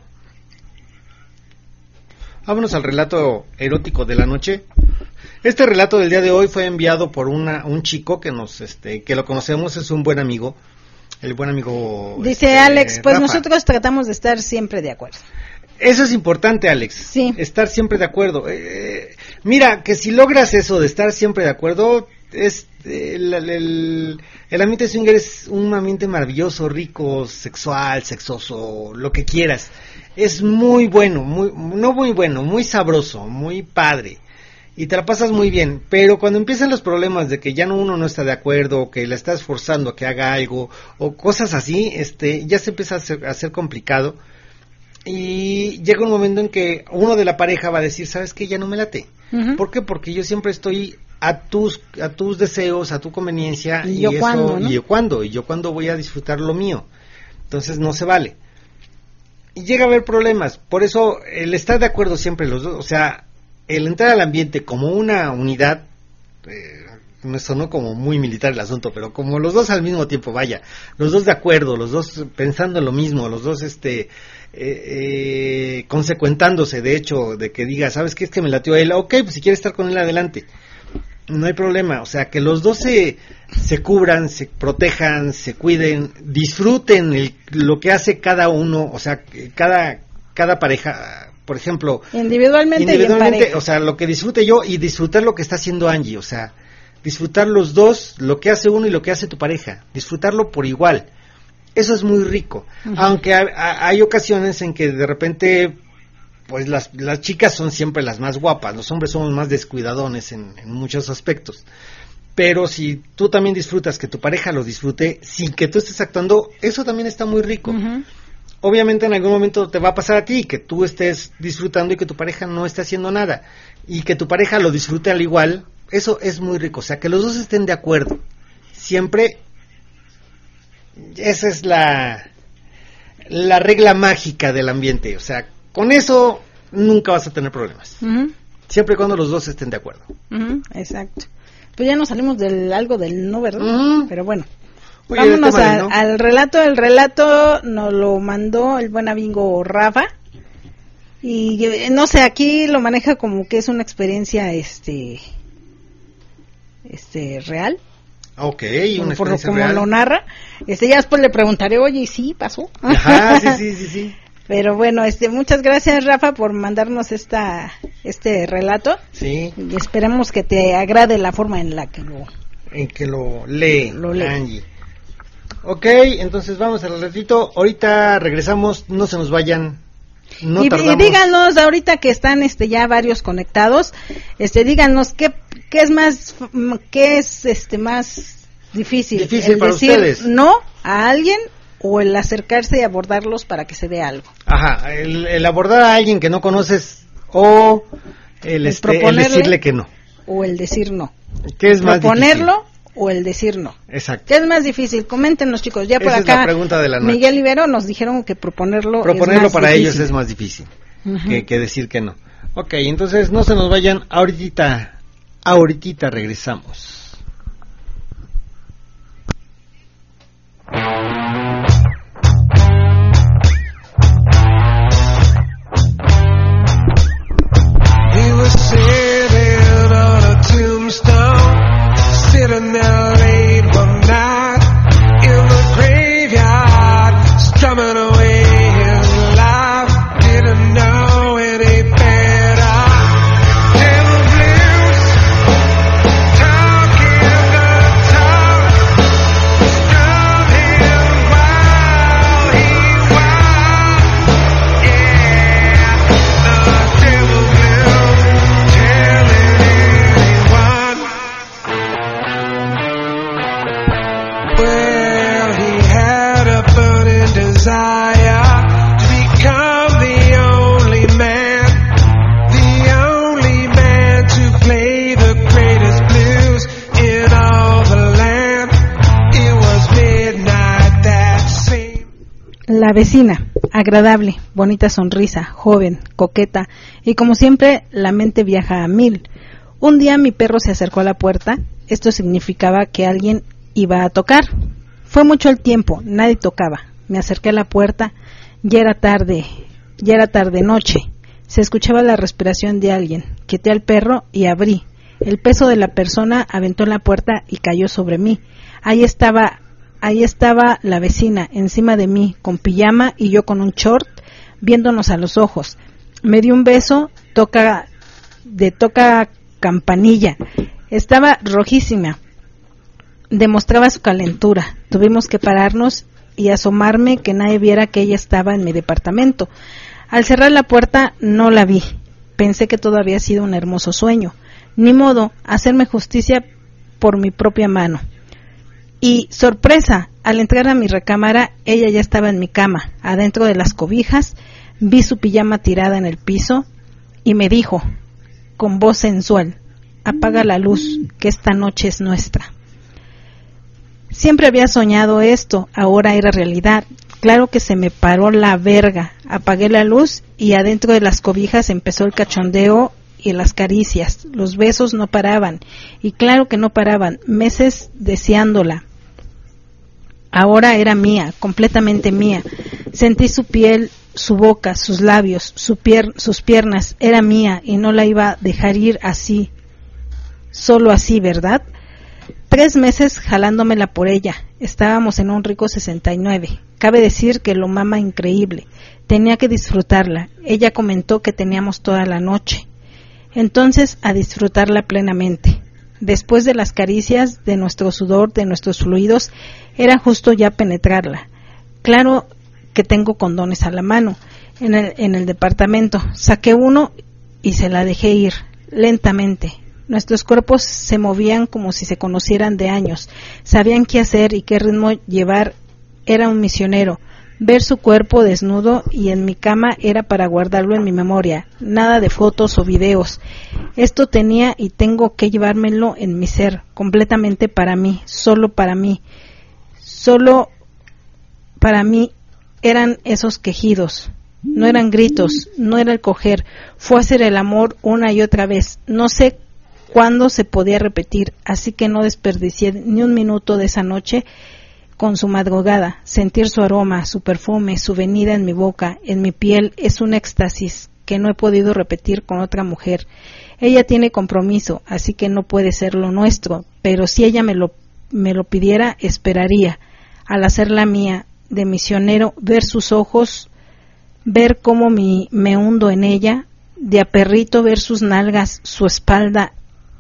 Vámonos al relato erótico de la noche. Este relato del día de hoy fue enviado por una un chico que nos, este, que lo conocemos, es un buen amigo. El buen amigo. Dice este, Alex, pues Rafa. Nosotros tratamos de estar siempre de acuerdo. Eso es importante, Alex. Sí. Estar siempre de acuerdo. Eh, mira, que si logras eso de estar siempre de acuerdo, es eh, el, el, el ambiente swinger es un ambiente maravilloso, rico, sexual, sexoso, lo que quieras. Es muy bueno, muy no muy bueno, muy sabroso, muy padre. Y te la pasas muy bien, pero cuando empiezan los problemas de que ya no uno no está de acuerdo, o que le estás forzando a que haga algo, o cosas así, este, ya se empieza a hacer, a hacer complicado, y llega un momento en que uno de la pareja va a decir, ¿sabes qué? Ya no me late. Uh-huh. ¿Por qué? Porque yo siempre estoy a tus, a tus deseos, a tu conveniencia, y, y yo eso, cuándo, ¿no? y yo cuándo, y yo cuándo voy a disfrutar lo mío. Entonces no se vale. Y llega a haber problemas, por eso el estar de acuerdo siempre los dos, o sea, el entrar al ambiente como una unidad, eh, me sonó como muy militar el asunto, pero como los dos al mismo tiempo, vaya, los dos de acuerdo, los dos pensando en lo mismo, los dos este eh, eh, consecuentándose, de hecho, de que diga, ¿sabes qué? Es que me latió a él, ok, pues si quiere estar con él, adelante, no hay problema, o sea, que los dos se, se cubran, se protejan, se cuiden, disfruten el, lo que hace cada uno, o sea, cada... cada pareja, por ejemplo, individualmente, individualmente y en pareja. O sea, lo que disfrute yo y disfrutar lo que está haciendo Angie, o sea, disfrutar los dos, lo que hace uno y lo que hace tu pareja, disfrutarlo por igual. Eso es muy rico, uh-huh. Aunque hay, hay ocasiones en que de repente, pues las, las chicas son siempre las más guapas, los hombres somos más descuidadones en, en muchos aspectos. Pero si tú también disfrutas que tu pareja lo disfrute sin que tú estés actuando, eso también está muy rico. Uh-huh. Obviamente en algún momento te va a pasar a ti que tú estés disfrutando y que tu pareja no esté haciendo nada. Y que tu pareja lo disfrute al igual, eso es muy rico. O sea, que los dos estén de acuerdo. Siempre... Esa es la, la regla mágica del ambiente. O sea, con eso nunca vas a tener problemas. Uh-huh. Siempre y cuando los dos estén de acuerdo. Uh-huh. Exacto. Pues ya nos salimos del algo del no, ¿verdad? Uh-huh. Pero bueno. Oye, vámonos a, no. al relato. El relato nos lo mandó el buen amigo Rafa. Y no sé, aquí lo maneja como que es una experiencia este este real. Ok, una por lo como real. Lo narra. Este, ya después le preguntaré, oye, ¿sí pasó? Ajá, sí, sí, sí, sí. Pero bueno, este, muchas gracias, Rafa, por mandarnos esta, este relato. Sí. Y esperemos que te agrade la forma en la que lo, en que lo lee, lo lee. Angie. Ok, entonces vamos al ratito. Ahorita regresamos, no se nos vayan. No y, tardamos. y díganos ahorita que están, este, ya varios conectados, este, díganos qué ¿Qué es más, qué es este más difícil? Difícil el para decir ustedes. No a alguien o el acercarse y abordarlos para que se dé algo. Ajá, el, el abordar a alguien que no conoces o el, el, este, el decirle que no. O el decir no. ¿Qué es más proponerlo difícil? O el decir no. Exacto. ¿Qué es más difícil? Coméntenos, chicos. Ya por Esa acá es la pregunta de la noche. Miguel Ibero nos dijeron que proponerlo, proponerlo es más para difícil. ellos es más difícil uh-huh. que, que decir que no. Ok, entonces no se nos vayan ahorita. Ahorita regresamos. We were sitting on a tombstone, sitting there late one night in the graveyard, strumming away his life, didn't know any better. La vecina, agradable, bonita sonrisa, joven, coqueta, y como siempre, la mente viaja a mil. Un día mi perro se acercó a la puerta, esto significaba que alguien iba a tocar. Fue mucho el tiempo, nadie tocaba. Me acerqué a la puerta, ya era tarde, ya era tarde noche. Se escuchaba la respiración de alguien. Quité al perro y abrí. El peso de la persona aventó en la puerta y cayó sobre mí. Ahí estaba... Ahí estaba la vecina, encima de mí, con pijama y yo con un short, viéndonos a los ojos. Me dio un beso, toca de toca campanilla. Estaba rojísima. Demostraba su calentura. Tuvimos que pararnos y asomarme que nadie viera que ella estaba en mi departamento. Al cerrar la puerta no la vi. Pensé que todo había sido un hermoso sueño. Ni modo, hacerme justicia por mi propia mano. Y, sorpresa, al entrar a mi recámara, ella ya estaba en mi cama, adentro de las cobijas, vi su pijama tirada en el piso y me dijo, con voz sensual, apaga la luz, que esta noche es nuestra. Siempre había soñado esto, ahora era realidad. Claro que se me paró la verga, apagué la luz y adentro de las cobijas empezó el cachondeo y las caricias, los besos no paraban, y claro que no paraban, meses deseándola. Ahora era mía, completamente mía. Sentí su piel, su boca, sus labios, su pier- sus piernas, era mía y no la iba a dejar ir así, solo así, ¿verdad? Tres meses jalándomela por ella, Estábamos en un rico sesenta y nueve. Cabe decir que lo mama increíble. Tenía que disfrutarla. Ella comentó que teníamos toda la noche. Entonces, a disfrutarla plenamente. Después de las caricias, de nuestro sudor, de nuestros fluidos, era justo ya penetrarla. Claro que tengo condones a la mano en el, en el departamento. Saqué uno y se la dejé ir, lentamente. Nuestros cuerpos se movían como si se conocieran de años. Sabían qué hacer y qué ritmo llevar. Era un misionero. Ver su cuerpo desnudo y en mi cama era para guardarlo en mi memoria. Nada de fotos o videos. Esto tenía y tengo que llevármelo en mi ser, completamente para mí, solo para mí. Solo para mí eran esos quejidos. No eran gritos, no era el coger. Fue hacer el amor una y otra vez. No sé cuándo se podía repetir, así que no desperdicié ni un minuto de esa noche con su madrugada. Sentir su aroma, su perfume, su venida en mi boca, en mi piel, es un éxtasis que no he podido repetir con otra mujer. Ella tiene compromiso, así que no puede ser lo nuestro, pero si ella me lo, me lo pidiera, esperaría. Al hacerla mía, de misionero, ver sus ojos, ver cómo mi, me hundo en ella, de a perrito ver sus nalgas, su espalda,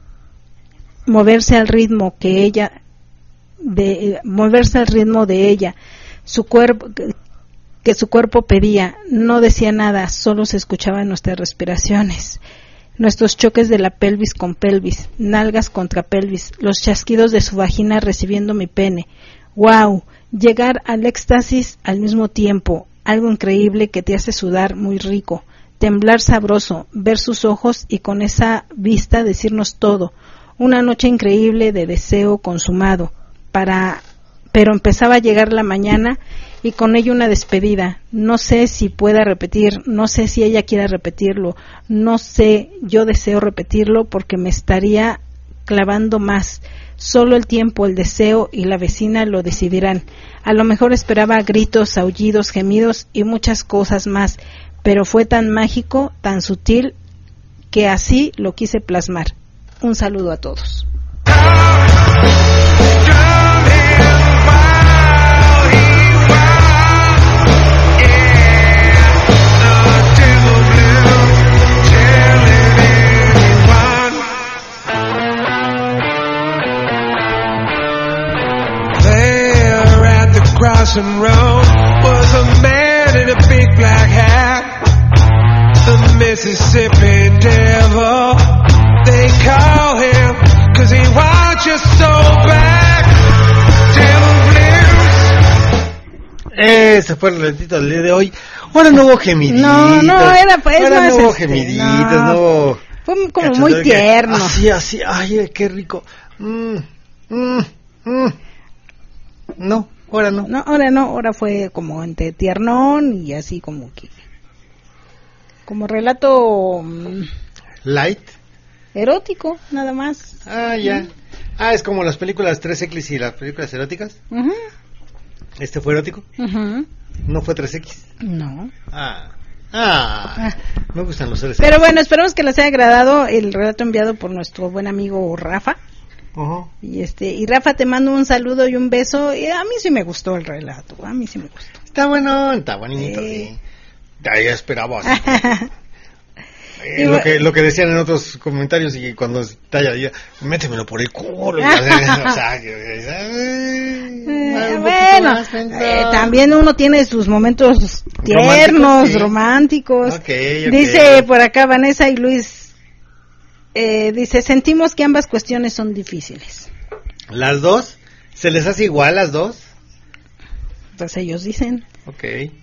moverse al ritmo que ella de moverse al ritmo de ella, su cuerpo que su cuerpo pedía. No decía nada, solo se escuchaban nuestras respiraciones, nuestros choques de la pelvis con pelvis, nalgas contra pelvis, los chasquidos de su vagina recibiendo mi pene. Wow, llegar al éxtasis al mismo tiempo, algo increíble que te hace sudar muy rico, temblar sabroso, ver sus ojos y con esa vista decirnos todo. Una noche increíble de deseo consumado. Para, pero empezaba a llegar la mañana y con ello una despedida. No sé si pueda repetir, no sé si ella quiera repetirlo, no sé, yo deseo repetirlo porque me estaría clavando más. Solo el tiempo, el deseo y la vecina lo decidirán. A lo mejor esperaba gritos, aullidos, gemidos y muchas cosas más, pero fue tan mágico, tan sutil, que así lo quise plasmar. Un saludo a todos. Crossing road was a man in a big black hat, the Mississippi Devil. They call him 'cause he wants you so bad. Devil blues. Ese fue el relatito del día de hoy. Ahora no hubo gemiditos. No, no, era pues Ahora más no hubo este, gemiditos, no. no hubo. Fue como muy tierno. Así, así, ay, qué rico. Mm, mm, mm. No. Ahora no. No, ahora no, ahora fue como entre tiernón y así como que como relato um, light, erótico, nada más. Ah, ya. ¿Mm? Ah, es como las películas tres equis y las películas eróticas. Uh-huh. ¿Este fue erótico? Uh-huh. ¿No fue tres equis? No. Ah. Ah. ah. Me gustan los tres equis. Pero bueno, esperamos que les haya agradado el relato enviado por nuestro buen amigo Rafa. Uh-huh. Y este y Rafa, te mando un saludo y un beso. Y a mí sí me gustó el relato, a mí sí me gustó. Está bueno, está bonito. Eh. Sí. Ya, ya esperaba. eh, lo que lo que decían en otros comentarios y cuando está ya, ya métemelo por el culo. O sea, eh, bueno, eh, también uno tiene sus momentos tiernos, románticos. Sí. románticos. Okay, okay. Dice por acá Vanessa y Luis. Eh, dice, sentimos que ambas cuestiones son difíciles. ¿Las dos? ¿Se les hace igual las dos? Pues ellos dicen. Ok.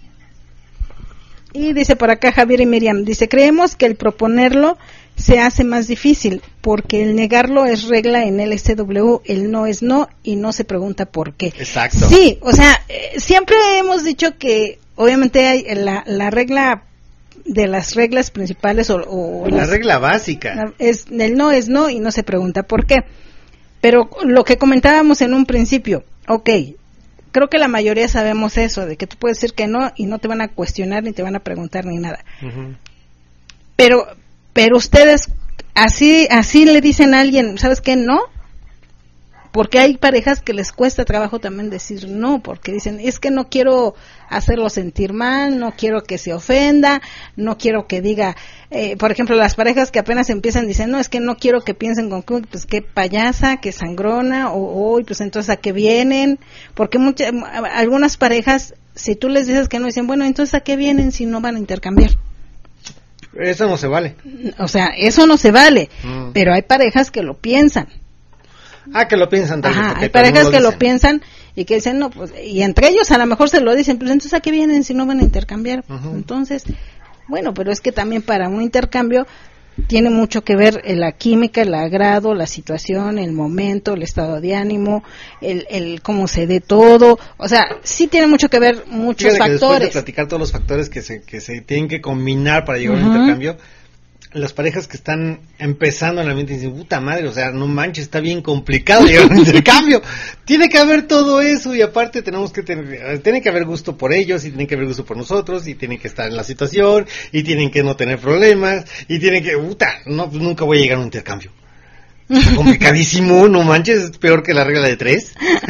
Y dice por acá Javier y Miriam, dice, creemos que el proponerlo se hace más difícil, porque el negarlo es regla en L C W, el no es no, y no se pregunta por qué. Exacto. Sí, o sea, eh, siempre hemos dicho que, obviamente, hay la, la regla... de las reglas principales o, o la las, regla básica es el no es no y no se pregunta por qué, pero lo que comentábamos en un principio, okay, creo que la mayoría sabemos eso, de que tú puedes decir que no y no te van a cuestionar ni te van a preguntar ni nada, uh-huh. pero pero ustedes así así le dicen a alguien, ¿sabes qué? No, porque hay parejas que les cuesta trabajo también decir no, porque dicen, es que no quiero hacerlo sentir mal, no quiero que se ofenda, no quiero que diga, eh, por ejemplo, las parejas que apenas empiezan dicen, no, es que no quiero que piensen con que, pues qué payasa, qué sangrona, o, o pues entonces a qué vienen, porque muchas, algunas parejas, si tú les dices que no, dicen, bueno, entonces a qué vienen si no van a intercambiar. Eso no se vale. O sea, eso no se vale, mm. pero hay parejas que lo piensan. Ah, que lo piensan también. Ajá, hay parejas no que dicen. Lo piensan y que dicen, no, pues, y entre ellos a lo mejor se lo dicen, pues entonces ¿a qué vienen si no van a intercambiar? Uh-huh. Entonces, bueno, pero es que también para un intercambio tiene mucho que ver la química, el agrado, la situación, el momento, el estado de ánimo, el, el cómo se dé todo, o sea, sí tiene mucho que ver muchos Fíjate factores. Que después de platicar todos los factores que se, que se tienen que combinar para llegar uh-huh. a un intercambio, las parejas que están empezando en la mente dicen, puta madre, o sea, no manches, está bien complicado llegar a un intercambio. Tiene que haber todo eso y aparte tenemos que tener, tiene que haber gusto por ellos y tiene que haber gusto por nosotros y tienen que estar en la situación y tienen que no tener problemas y tienen que, puta, no, pues nunca voy a llegar a un intercambio. Está complicadísimo, no manches, es peor que la regla de tres.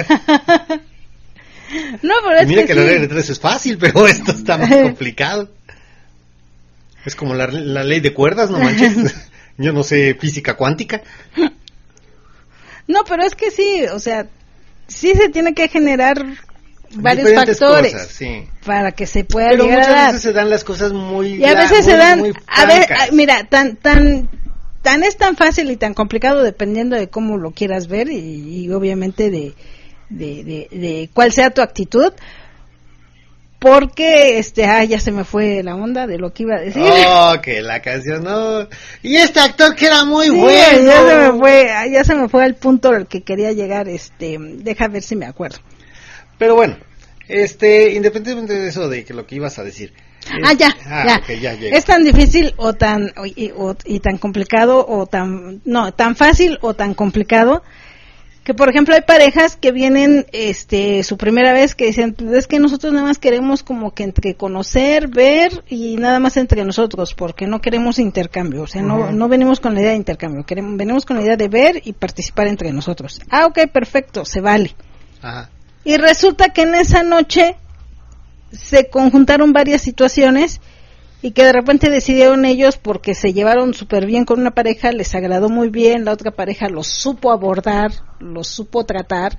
No, pero es y mira que, que sí. La regla de tres es fácil, pero esto está más complicado. Es como la, la ley de cuerdas, no manches. Yo no sé física cuántica. No, pero es que sí, o sea, sí se tiene que generar varios diferentes factores cosas, sí. para que se pueda pero llegar a dar. muchas veces se dan las cosas muy y a veces la, se muy, dan, muy a ver, mira, tan tan tan es tan fácil y tan complicado dependiendo de cómo lo quieras ver y, y obviamente de, de de de cuál sea tu actitud. Porque, este, ah, ya se me fue la onda de lo que iba a decir. Oh, que la canción, no. Y este actor que era muy sí, bueno. Ya se me fue, ya se me fue al punto al que quería llegar, este, deja ver si me acuerdo. Pero bueno, este, independientemente de eso, de que lo que ibas a decir. Ah, es, ya, ah, ya. Okay, ya es tan difícil o tan, o, y, o, y tan complicado o tan, no, tan fácil o tan complicado. Que por ejemplo hay parejas que vienen este su primera vez que dicen, pues es que nosotros nada más queremos como que entre conocer, ver y nada más entre nosotros, porque no queremos intercambio, o sea, uh-huh. no no venimos con la idea de intercambio, queremos venimos con la idea de ver y participar entre nosotros. Ah, ok, perfecto, se vale. Ajá. Y resulta que en esa noche se conjuntaron varias situaciones y que de repente decidieron ellos porque se llevaron súper bien con una pareja, les agradó muy bien, la otra pareja los supo abordar, los supo tratar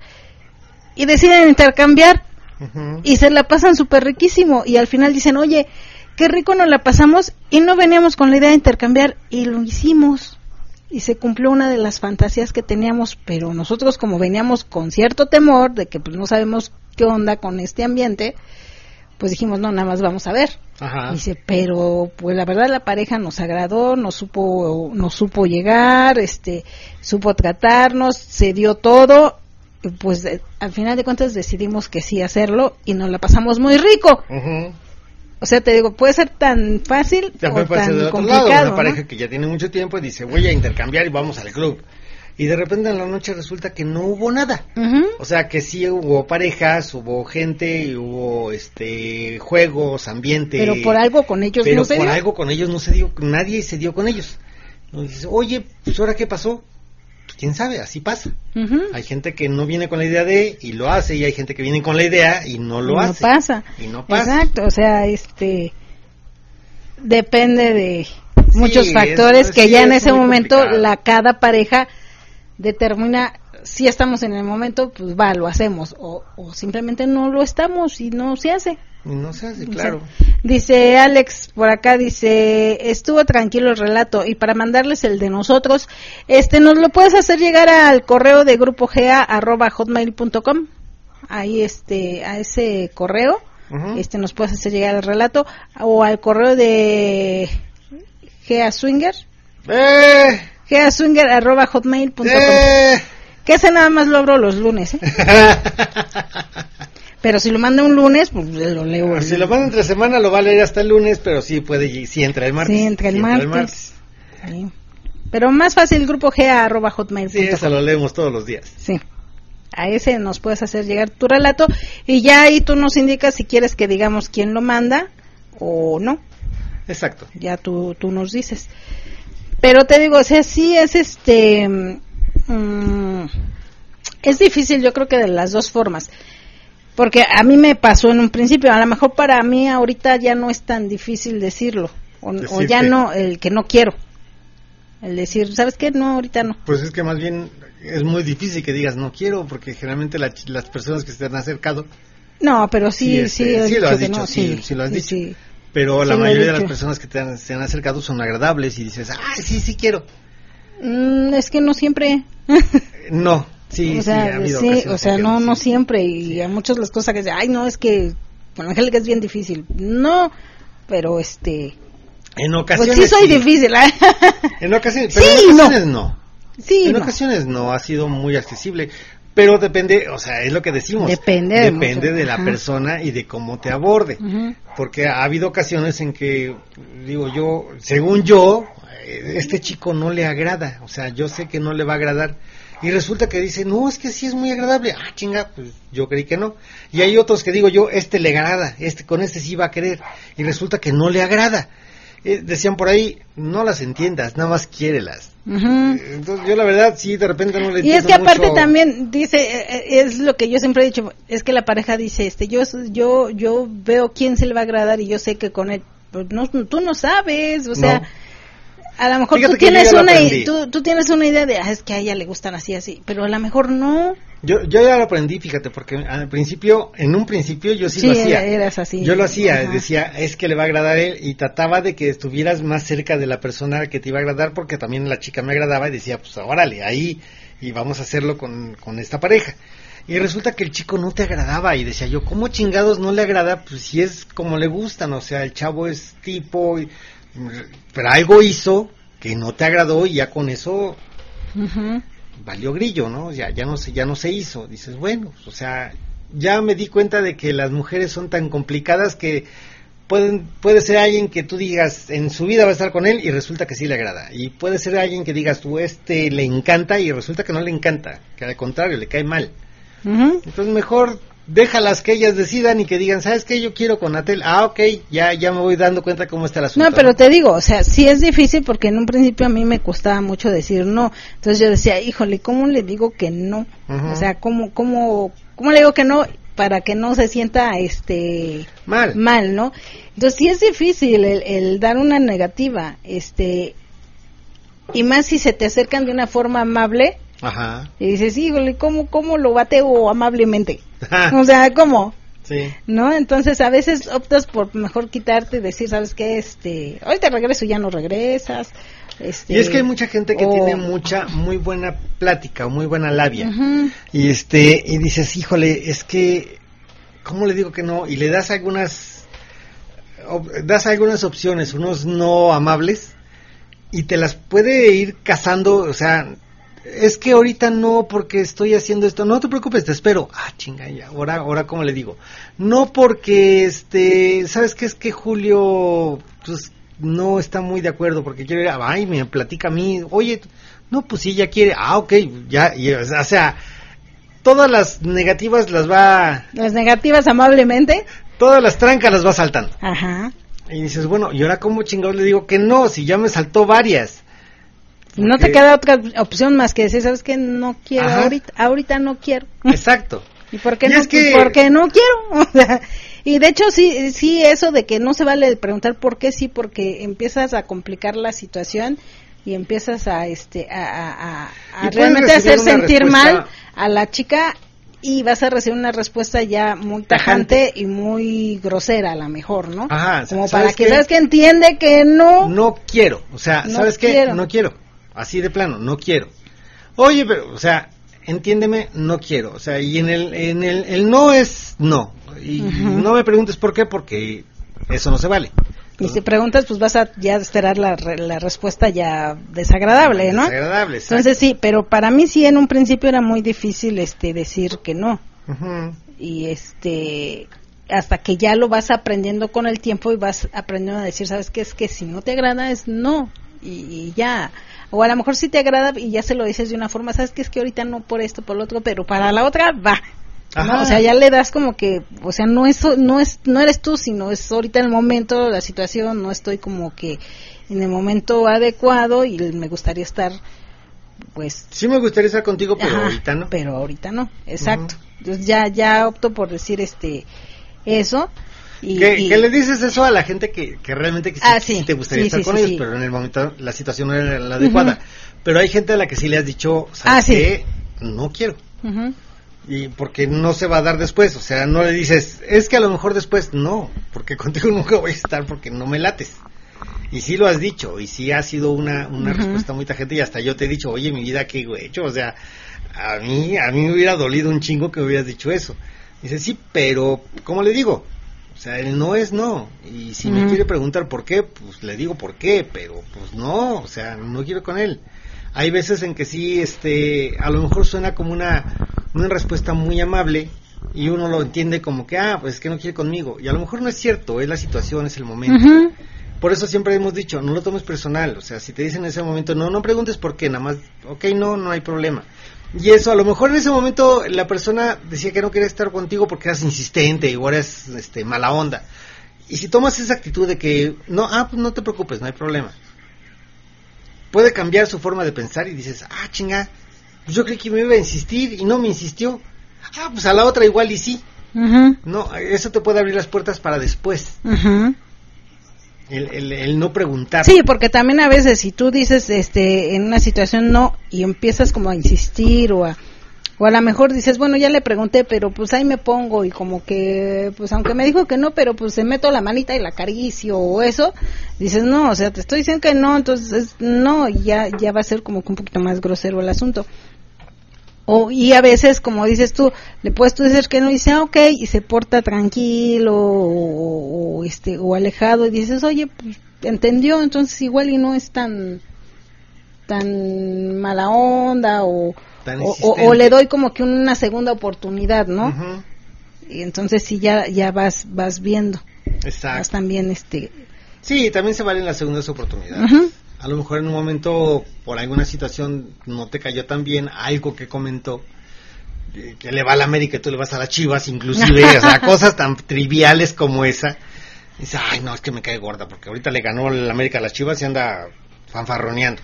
y deciden intercambiar uh-huh. y se la pasan súper riquísimo y al final dicen, oye, qué rico nos la pasamos y no veníamos con la idea de intercambiar y lo hicimos y se cumplió una de las fantasías que teníamos, pero nosotros como veníamos con cierto temor de que pues no sabemos qué onda con este ambiente, pues dijimos, no, nada más vamos a ver. Ajá. Dice, pero pues la verdad la pareja nos agradó, nos supo nos supo llegar, este supo tratarnos, se dio todo, pues eh, al final de cuentas decidimos que sí hacerlo y nos la pasamos muy rico. Uh-huh. O sea, te digo, puede ser tan fácil también o puede tan ser del otro complicado, lado, una pareja ¿no? que ya tiene mucho tiempo y dice, voy a intercambiar y vamos al club. Y de repente en la noche resulta que no hubo nada. Uh-huh. O sea, que sí hubo parejas, hubo gente, y hubo este juegos, ambiente. Pero por algo con ellos pero no se dio. Pero por algo con ellos no se dio, nadie se dio con ellos. Entonces dice, oye, pues ahora qué pasó. Pues, quién sabe, así pasa. Uh-huh. Hay gente que no viene con la idea de y lo hace, y hay gente que viene con la idea y no lo y hace. No pasa. Y no pasa. Exacto, o sea, este depende de muchos sí, factores es, que sí, ya en ese momento complicado. la cada pareja determina si estamos en el momento, pues va, lo hacemos, o, o simplemente no lo estamos y no se hace. No se hace, claro. O sea, dice Alex por acá, dice, estuvo tranquilo el relato, y para mandarles el de nosotros, este, nos lo puedes hacer llegar al correo de grupo g a arroba hotmail punto com, ahí este, a ese correo, uh-huh. este, nos puedes hacer llegar el relato, o al correo de Gea Swinger, eh. Gea Swinger arroba hotmail punto com, eh. que ese nada más lo abro los lunes, ¿eh? Pero si lo manda un lunes, pues lo leo. Si lo manda entre semana, lo va a leer hasta el lunes, pero sí puede, sí entra el martes. Sí, entra el sí martes. Entra el martes. Sí. Pero más fácil, grupo g a arroba hotmail punto com. Sí, eso lo leemos todos los días. Sí. A ese nos puedes hacer llegar tu relato y ya ahí tú nos indicas si quieres que digamos quién lo manda o no. Exacto. Ya tú, tú nos dices. Pero te digo, o sea, sí es este... Mmm, Es difícil, yo creo que de las dos formas. Porque a mí me pasó en un principio, a lo mejor para mí ahorita ya no es tan difícil decirlo, o, o ya no, el que no quiero, el decir, ¿sabes qué? No, ahorita no. Pues es que más bien es muy difícil que digas no quiero, porque generalmente la, las personas que se te han acercado... No, pero sí, sí, sí, este, sí lo has dicho, no, sí, sí, sí lo has sí, dicho. Sí. Pero Sí la mayoría de las dicho. personas que te han, se han acercado son agradables y dices, ah, sí, sí quiero. Mm, es que no siempre. No. Sí, o sea, sí, ha habido sí, ocasiones o sea, en que no, sí, no sí. siempre, y Sí. a muchas las cosas que dicen, ay, no, es que con Angélica es bien difícil. No, pero este, En pues ocasiones sí soy sí. difícil. ¿eh? En ocasiones, pero Sí, en no. ocasiones no. Sí, En no. ocasiones no ha sido muy accesible, pero depende, o sea, es lo que decimos. Depende de Depende mucho. de la Ajá. persona y de cómo te aborde. Ujú. Porque ha habido ocasiones en que, digo yo, según yo, eh, este chico no le agrada, o sea, yo sé que no le va a agradar. Y resulta que dice, no, es que sí es muy agradable. Ah, chinga, pues yo creí que no. Y hay otros que digo yo, este le agrada, este con este sí va a querer. Y resulta que no le agrada. Eh, decían por ahí, no las entiendas, nada más quiérelas. Ujú. Eh, Entonces yo la verdad sí, de repente no le Y entiendo es que aparte mucho. también dice, eh, eh, es lo que yo siempre he dicho, es que la pareja dice, este, yo, yo, yo veo quién se le va a agradar y yo sé que con él, pues no, tú no sabes, o sea, No. a lo mejor Fíjate tú que yo tienes ya lo una, aprendí. tú, tú tienes una idea de, ah, es que a ella le gustan así, así, pero a lo mejor no. Yo, yo ya lo aprendí, fíjate, porque al principio, en un principio yo sí, Sí, lo hacía. eras así. Yo lo hacía, Ajá. decía, es que le va a agradar a él, y trataba de que estuvieras más cerca de la persona que te iba a agradar, porque también la chica me agradaba, y decía, pues órale, ahí, y vamos a hacerlo con, con esta pareja. Y resulta que el chico no te agradaba, y decía yo, ¿cómo chingados no le agrada? Pues si es como le gustan, o sea, el chavo es tipo, y, pero algo hizo que no te agradó, y ya con eso Ujú. valió grillo, ¿no? Ya, ya no se, ya no se hizo. Dices, bueno, o sea, ya me di cuenta de que las mujeres son tan complicadas que pueden, puede ser alguien que tú digas en su vida va a estar con él y resulta que sí le agrada. Y puede ser alguien que digas tú, este le encanta y resulta que no le encanta, que al contrario, le cae mal. Ujú. Entonces mejor déjalas que ellas decidan y que digan, ¿sabes qué? Yo quiero con Natel. Ah, ok, ya, ya me voy dando cuenta cómo está el asunto. No, pero te digo, o sea, sí es difícil porque en un principio a mí me costaba mucho decir no. Entonces yo decía, híjole, ¿cómo le digo que no? Ujú. O sea, ¿cómo, cómo, cómo le digo que no para que no se sienta este Mal. mal, ¿no? Entonces sí es difícil el, el dar una negativa, este, y más si se te acercan de una forma amable Ajá. y dices, híjole, ¿cómo, cómo lo bateo amablemente? O sea, ¿cómo? Sí. ¿No? Entonces a veces optas por mejor quitarte y decir, ¿sabes qué? Este, ahorita regreso, ya no regresas. Este, Y es que hay mucha gente que o- tiene mucha, muy buena plática o muy buena labia. Ujú. Y este, y dices, híjole, es que, ¿cómo le digo que no? Y le das algunas, op- das algunas opciones, unos no amables, y te las puede ir cazando, o sea, es que ahorita no porque estoy haciendo esto, no te preocupes, te espero. Ah, chinga, ya, ahora, ahora, ¿cómo le digo? No porque, este, ¿sabes qué? Es que Julio, pues, no está muy de acuerdo porque quiere ir a, ay, me platica a mí, oye, no, pues sí, ya quiere, ah, ok, ya, y, o sea, todas las negativas las va, Las negativas amablemente. todas las trancas las va saltando. Ajá. Y dices, bueno, ¿y ahora cómo chingados le digo que no? Si ya me saltó varias. No te Porque- queda otra opción más que decir, ¿sabes qué? No quiero Ajá. ahorita, ahorita no quiero. Exacto. ¿Y por qué Y no? es que- Pues porque no quiero. O sea, y de hecho sí, sí, eso de que no se vale preguntar por qué, sí, porque empiezas a complicar la situación y empiezas a, este, a, a, a- a Y puedes realmente hacer recibir una sentir respuesta- mal a la chica y vas a recibir una respuesta ya muy tajante y muy grosera a lo mejor, ¿no? Ajá, Como ¿sabes para que, qué? ¿sabes que entiende que no? No quiero, o sea, No ¿sabes qué? quiero. No quiero, así de plano, no quiero. Oye, pero, o sea, entiéndeme, no quiero, o sea, y en el, en el, el no es no, y Ujú. no me preguntes por qué, porque eso no se vale. Y si preguntas, pues vas a ya esperar la, re- la respuesta ya desagradable, ¿no? Desagradable, exacto. Entonces sí, pero para mí sí en un principio era muy difícil este decir que no. Ujú. Y este hasta que ya lo vas aprendiendo con el tiempo y vas aprendiendo a decir, ¿sabes qué? Es que si no te agrada es no. Y, y ya. O a lo mejor sí te agrada y ya se lo dices de una forma, ¿sabes qué? Es que ahorita no por esto, por lo otro, pero para la otra va. ¿no? Ajá. O sea, ya le das como que, o sea, no es, no es, no eres tú, sino es ahorita el momento, la situación, no estoy como que en el momento adecuado y me gustaría estar pues... Sí me gustaría estar contigo, pero ajá, ahorita no. Pero ahorita no, exacto. Uh-huh. Entonces ya, ya opto por decir este eso. Y, ¿Qué, y... ¿Qué le dices eso a la gente que, que realmente que sí, ah, sí, sí te gustaría sí, estar sí, con sí, ellos, sí. pero en el momento la situación no era la adecuada? Uh-huh. Pero hay gente a la que sí le has dicho, ¿sabes ah, sí. qué? No quiero. Uh-huh. Y porque no se va a dar después, o sea, no le dices, es que a lo mejor después, no, porque contigo nunca voy a estar porque no me lates. Y sí lo has dicho, y sí ha sido una, una uh-huh. respuesta muy tajante, y hasta yo te he dicho, oye, mi vida, ¿qué he hecho? O sea, a mí, a mí me hubiera dolido un chingo que me hubieras dicho eso. Dice, sí, pero, ¿cómo le digo? O sea, el no es no, y si uh-huh. me quiere preguntar por qué, pues le digo por qué, pero pues no, o sea, no quiero con él. Hay veces en que sí, este, a lo mejor suena como una, una respuesta muy amable, y uno lo entiende como que, ah, pues es que no quiere conmigo, y a lo mejor no es cierto, es la situación, es el momento. Uh-huh. Por eso siempre hemos dicho, no lo tomes personal, o sea, si te dicen en ese momento, no, no preguntes por qué, nada más, ok, no, no hay problema. Y eso, a lo mejor en ese momento la persona decía que no quería estar contigo porque eras insistente, igual eres este, mala onda. Y si tomas esa actitud de que, no, ah, pues no te preocupes, no hay problema. Puede cambiar su forma de pensar y dices, ah, chinga, pues yo creí que me iba a insistir y no me insistió. Ah, pues a la otra igual y sí. Uh-huh. No, eso te puede abrir las puertas para después. Uh-huh. El, el, el no preguntar. Sí, porque también a veces si tú dices este en una situación no y empiezas como a insistir o a o a lo mejor dices, bueno, ya le pregunté, pero pues ahí me pongo y como que pues aunque me dijo que no, pero pues se meto la manita y la acaricio o eso, dices, no, o sea, te estoy diciendo que no, entonces no, y ya ya va a ser como que un poquito más grosero el asunto. O, y a veces, como dices tú, le puedes tú decir que no y dice, ah, ok, y se porta tranquilo o, o este o alejado y dices, oye, pues entendió, entonces igual y no es tan tan mala onda o, tan o, o, o le doy como que una segunda oportunidad, ¿no? Uh-huh. Y entonces sí ya ya vas vas viendo. Exacto. Vas también este. Sí, también se valen las segundas oportunidades. Uh-huh. A lo mejor en un momento, por alguna situación, no te cayó tan bien algo que comentó, eh, que le va a la América y tú le vas a las Chivas, inclusive, o sea, cosas tan triviales como esa. Dice, ay, no, es que me cae gorda, porque ahorita le ganó la América a las Chivas y anda fanfarroneando.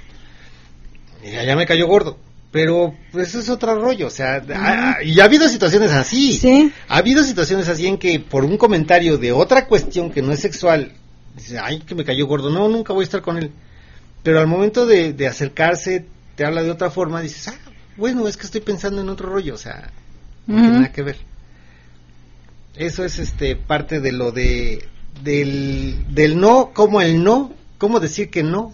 Y ya, ya me cayó gordo. Pero, pues, eso es otro rollo, o sea, uh-huh. ha, y ha habido situaciones así. ¿Sí? Ha habido situaciones así en que, por un comentario de otra cuestión que no es sexual, dice, ay, que me cayó gordo, no, nunca voy a estar con él. Pero al momento de, de acercarse, te habla de otra forma, dices, ah, bueno, es que estoy pensando en otro rollo, o sea, no uh-huh. tiene nada que ver. Eso es este parte de lo de del, del no, como el no, cómo decir que no.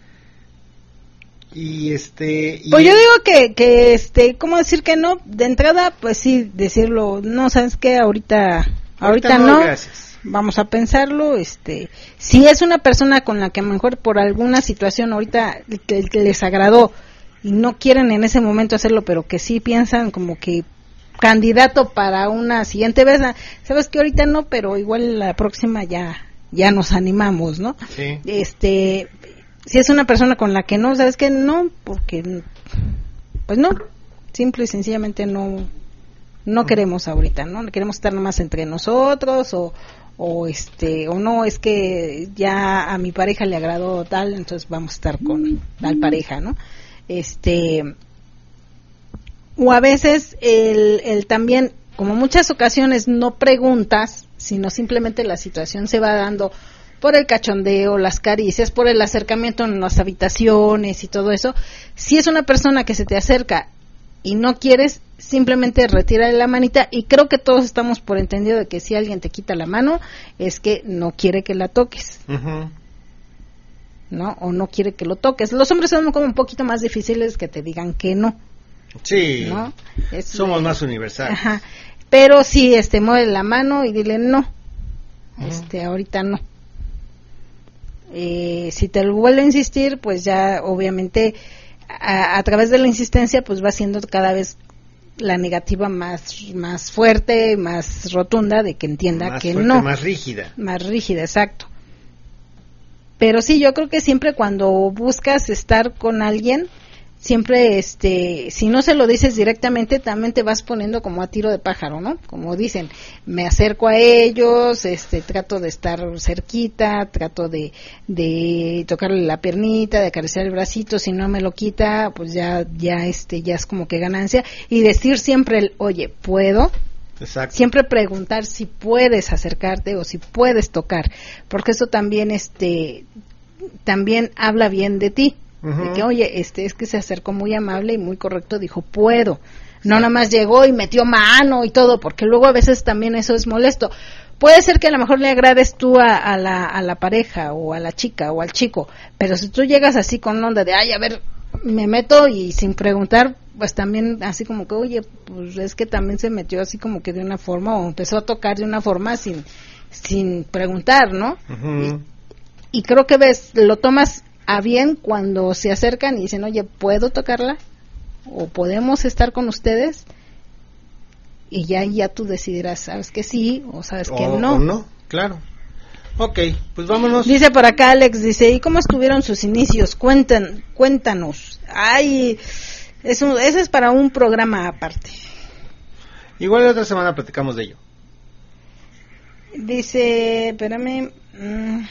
Y este... Y pues yo digo que, que este, ¿cómo decir que no? De entrada, pues sí, decirlo, no, ¿sabes qué? Ahorita, ahorita, ahorita no, no. Gracias. Vamos a pensarlo, este, si es una persona con la que a lo mejor por alguna situación ahorita que, que les agradó y no quieren en ese momento hacerlo, pero que sí piensan como que candidato para una siguiente vez, sabes que ahorita no, pero igual la próxima ya ya nos animamos, ¿no? Sí. Este, si es una persona con la que no, sabes que no, porque pues no, simple y sencillamente no no queremos ahorita, ¿no? Queremos estar nomás entre nosotros o o este o no, es que ya a mi pareja le agradó tal, entonces vamos a estar con tal pareja, ¿no? Este, o a veces el, el también, como muchas ocasiones no preguntas, sino simplemente la situación se va dando por el cachondeo, las caricias, por el acercamiento en las habitaciones y todo eso. Si es una persona que se te acerca y no quieres, simplemente retira la manita, y creo que todos estamos por entendido de que si alguien te quita la mano es que no quiere que la toques, uh-huh. ¿no? O no quiere que lo toques. Los hombres son como un poquito más difíciles que te digan que no. Sí, ¿no? Es, somos eh, más universales. Ajá. Pero sí, este, mueve la mano y dile no, uh-huh. este, ahorita no. Eh, si te lo vuelve a insistir, pues ya obviamente a, a través de la insistencia pues va siendo cada vez la negativa más más fuerte, más rotunda, de que entienda más que fuerte, no, más rígida, más rígida, exacto. Pero sí, yo creo que siempre cuando buscas estar con alguien, siempre, este, si no se lo dices directamente, también te vas poniendo como a tiro de pájaro, ¿no? Como dicen, me acerco a ellos, este, trato de estar cerquita, trato de, de tocarle la piernita, de acariciar el bracito, si no me lo quita, pues ya, ya, este, ya es como que ganancia, y decir siempre el, oye, ¿puedo? Exacto. Siempre preguntar si puedes acercarte o si puedes tocar, porque eso también, este, también habla bien de ti. Uh-huh. De que, oye, este es que se acercó muy amable y muy correcto, dijo, puedo. No nada más llegó y metió mano y todo, porque luego a veces también eso es molesto. Puede ser que a lo mejor le agrades tú a, a, la, a la pareja o a la chica o al chico, pero si tú llegas así con onda de, ay, a ver, me meto y sin preguntar, pues también así como que, oye, pues es que también se metió así como que de una forma o empezó a tocar de una forma sin, sin preguntar, ¿no? Uh-huh. Y, y creo que ves, lo tomas a bien cuando se acercan y dicen, oye, ¿puedo tocarla? ¿O podemos estar con ustedes? Y ya ya tú decidirás, ¿sabes que sí o sabes que no? O no, claro. Ok, pues vámonos. Dice por acá Alex, dice, ¿y cómo estuvieron sus inicios? Cuentan, cuéntanos. Ay, es un, ese es para un programa aparte. Igual la otra semana platicamos de ello. Dice, espérame... Mmm,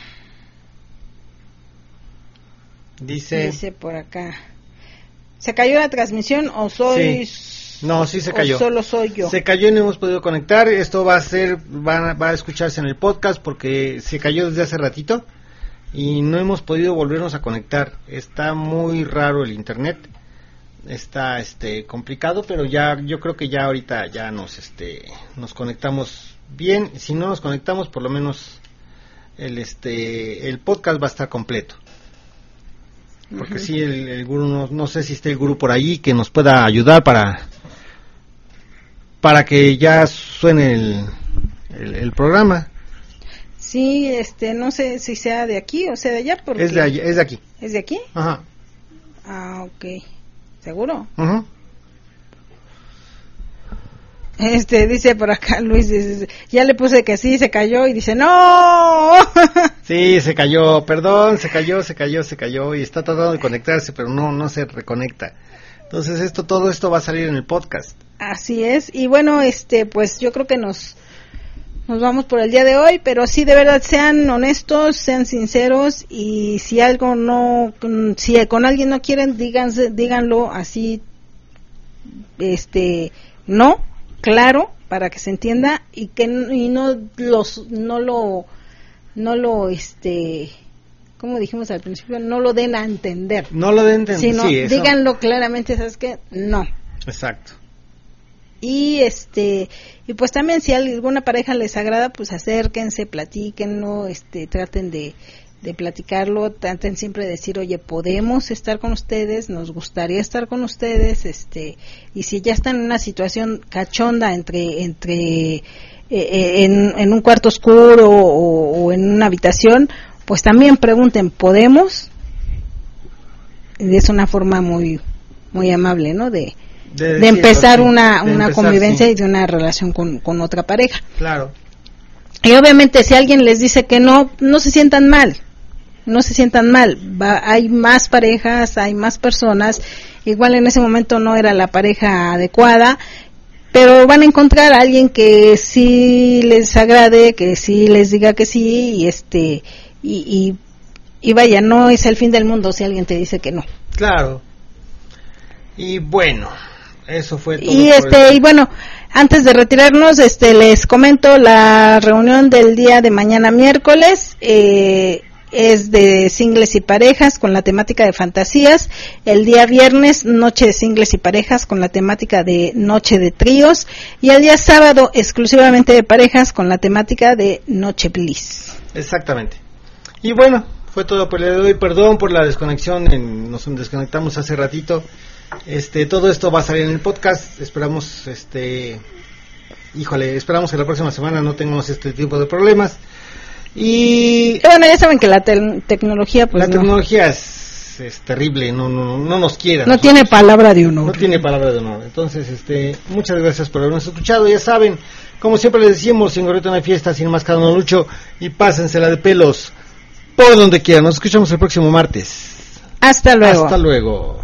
Dice, dice por acá, ¿se cayó la transmisión o soy? Sí. No, sí se cayó. O solo soy yo. Se cayó y no hemos podido conectar. Esto va a ser, va, va a escucharse en el podcast porque se cayó desde hace ratito y no hemos podido volvernos a conectar. Está muy raro el internet, está, este, complicado, pero ya, yo creo que ya ahorita ya nos, este, nos conectamos bien. Si no nos conectamos, por lo menos el, este, el podcast va a estar completo. Porque uh-huh. sí, el, el gurú, no, no sé si está el gurú por ahí que nos pueda ayudar para para que ya suene el, el, el programa. Sí, este, no sé si sea de aquí o sea de allá. Porque es de allá, es de aquí. ¿Es de aquí? Ajá. Ah, ok. ¿Seguro? Ajá. Uh-huh. Este, dice por acá Luis, dice, ya le puse que sí, se cayó y dice, ¡no! Sí, se cayó, perdón, se cayó, se cayó, se cayó y está tratando de conectarse, pero no, no se reconecta. Entonces esto, todo esto va a salir en el podcast. Así es, y bueno, este, pues yo creo que nos, nos vamos por el día de hoy, pero sí, de verdad, sean honestos, sean sinceros y si algo no, si con alguien no quieren, díganse, díganlo así, este, no, claro, para que se entienda y que y no los no lo no lo este como dijimos al principio, no lo den a entender. No lo den a entender, sino sí, eso. Díganlo claramente, ¿sabes qué? No. Exacto. Y este y pues también si a alguna pareja les agrada, pues acérquense, platíquenlo, este traten de de platicarlo, traten siempre de decir, oye, podemos estar con ustedes, nos gustaría estar con ustedes, este, y si ya están en una situación cachonda entre, entre, eh, en, en un cuarto oscuro o, o en una habitación, pues también pregunten, ¿podemos? Y es una forma muy, muy amable, ¿no? De, de, de empezar sí, una, de una empezar, convivencia sí. y de una relación con, con otra pareja. Claro. Y obviamente si alguien les dice que no, no se sientan mal. No se sientan mal, Va, hay más parejas, hay más personas, igual en ese momento no era la pareja adecuada, pero van a encontrar a alguien que sí les agrade, que sí les diga que sí, y este, y, y, y vaya, no es el fin del mundo si alguien te dice que no. Claro, y bueno, eso fue todo. Y este, el... y bueno, antes de retirarnos, este, les comento la reunión del día de mañana miércoles, eh, es de singles y parejas con la temática de fantasías. El día viernes, noche de singles y parejas con la temática de noche de tríos. Y el día sábado, exclusivamente de parejas con la temática de noche bliss. Exactamente. Y bueno, fue todo por el día de hoy. Perdón por la desconexión, en, nos desconectamos hace ratito. Este, todo esto va a salir en el podcast. Esperamos, este, híjole, esperamos que la próxima semana no tengamos este tipo de problemas. Y bueno, ya saben que la te- tecnología pues la no. tecnología es, es terrible, no no no nos quiere. No tiene palabra de honor. No tiene palabra de honor. Entonces, este, muchas gracias por habernos escuchado. Ya saben, como siempre les decimos, sin gorrito no hay fiesta, sin máscara no lucho, y pásensela de pelos por donde quieran. Nos escuchamos el próximo martes. Hasta luego. Hasta luego.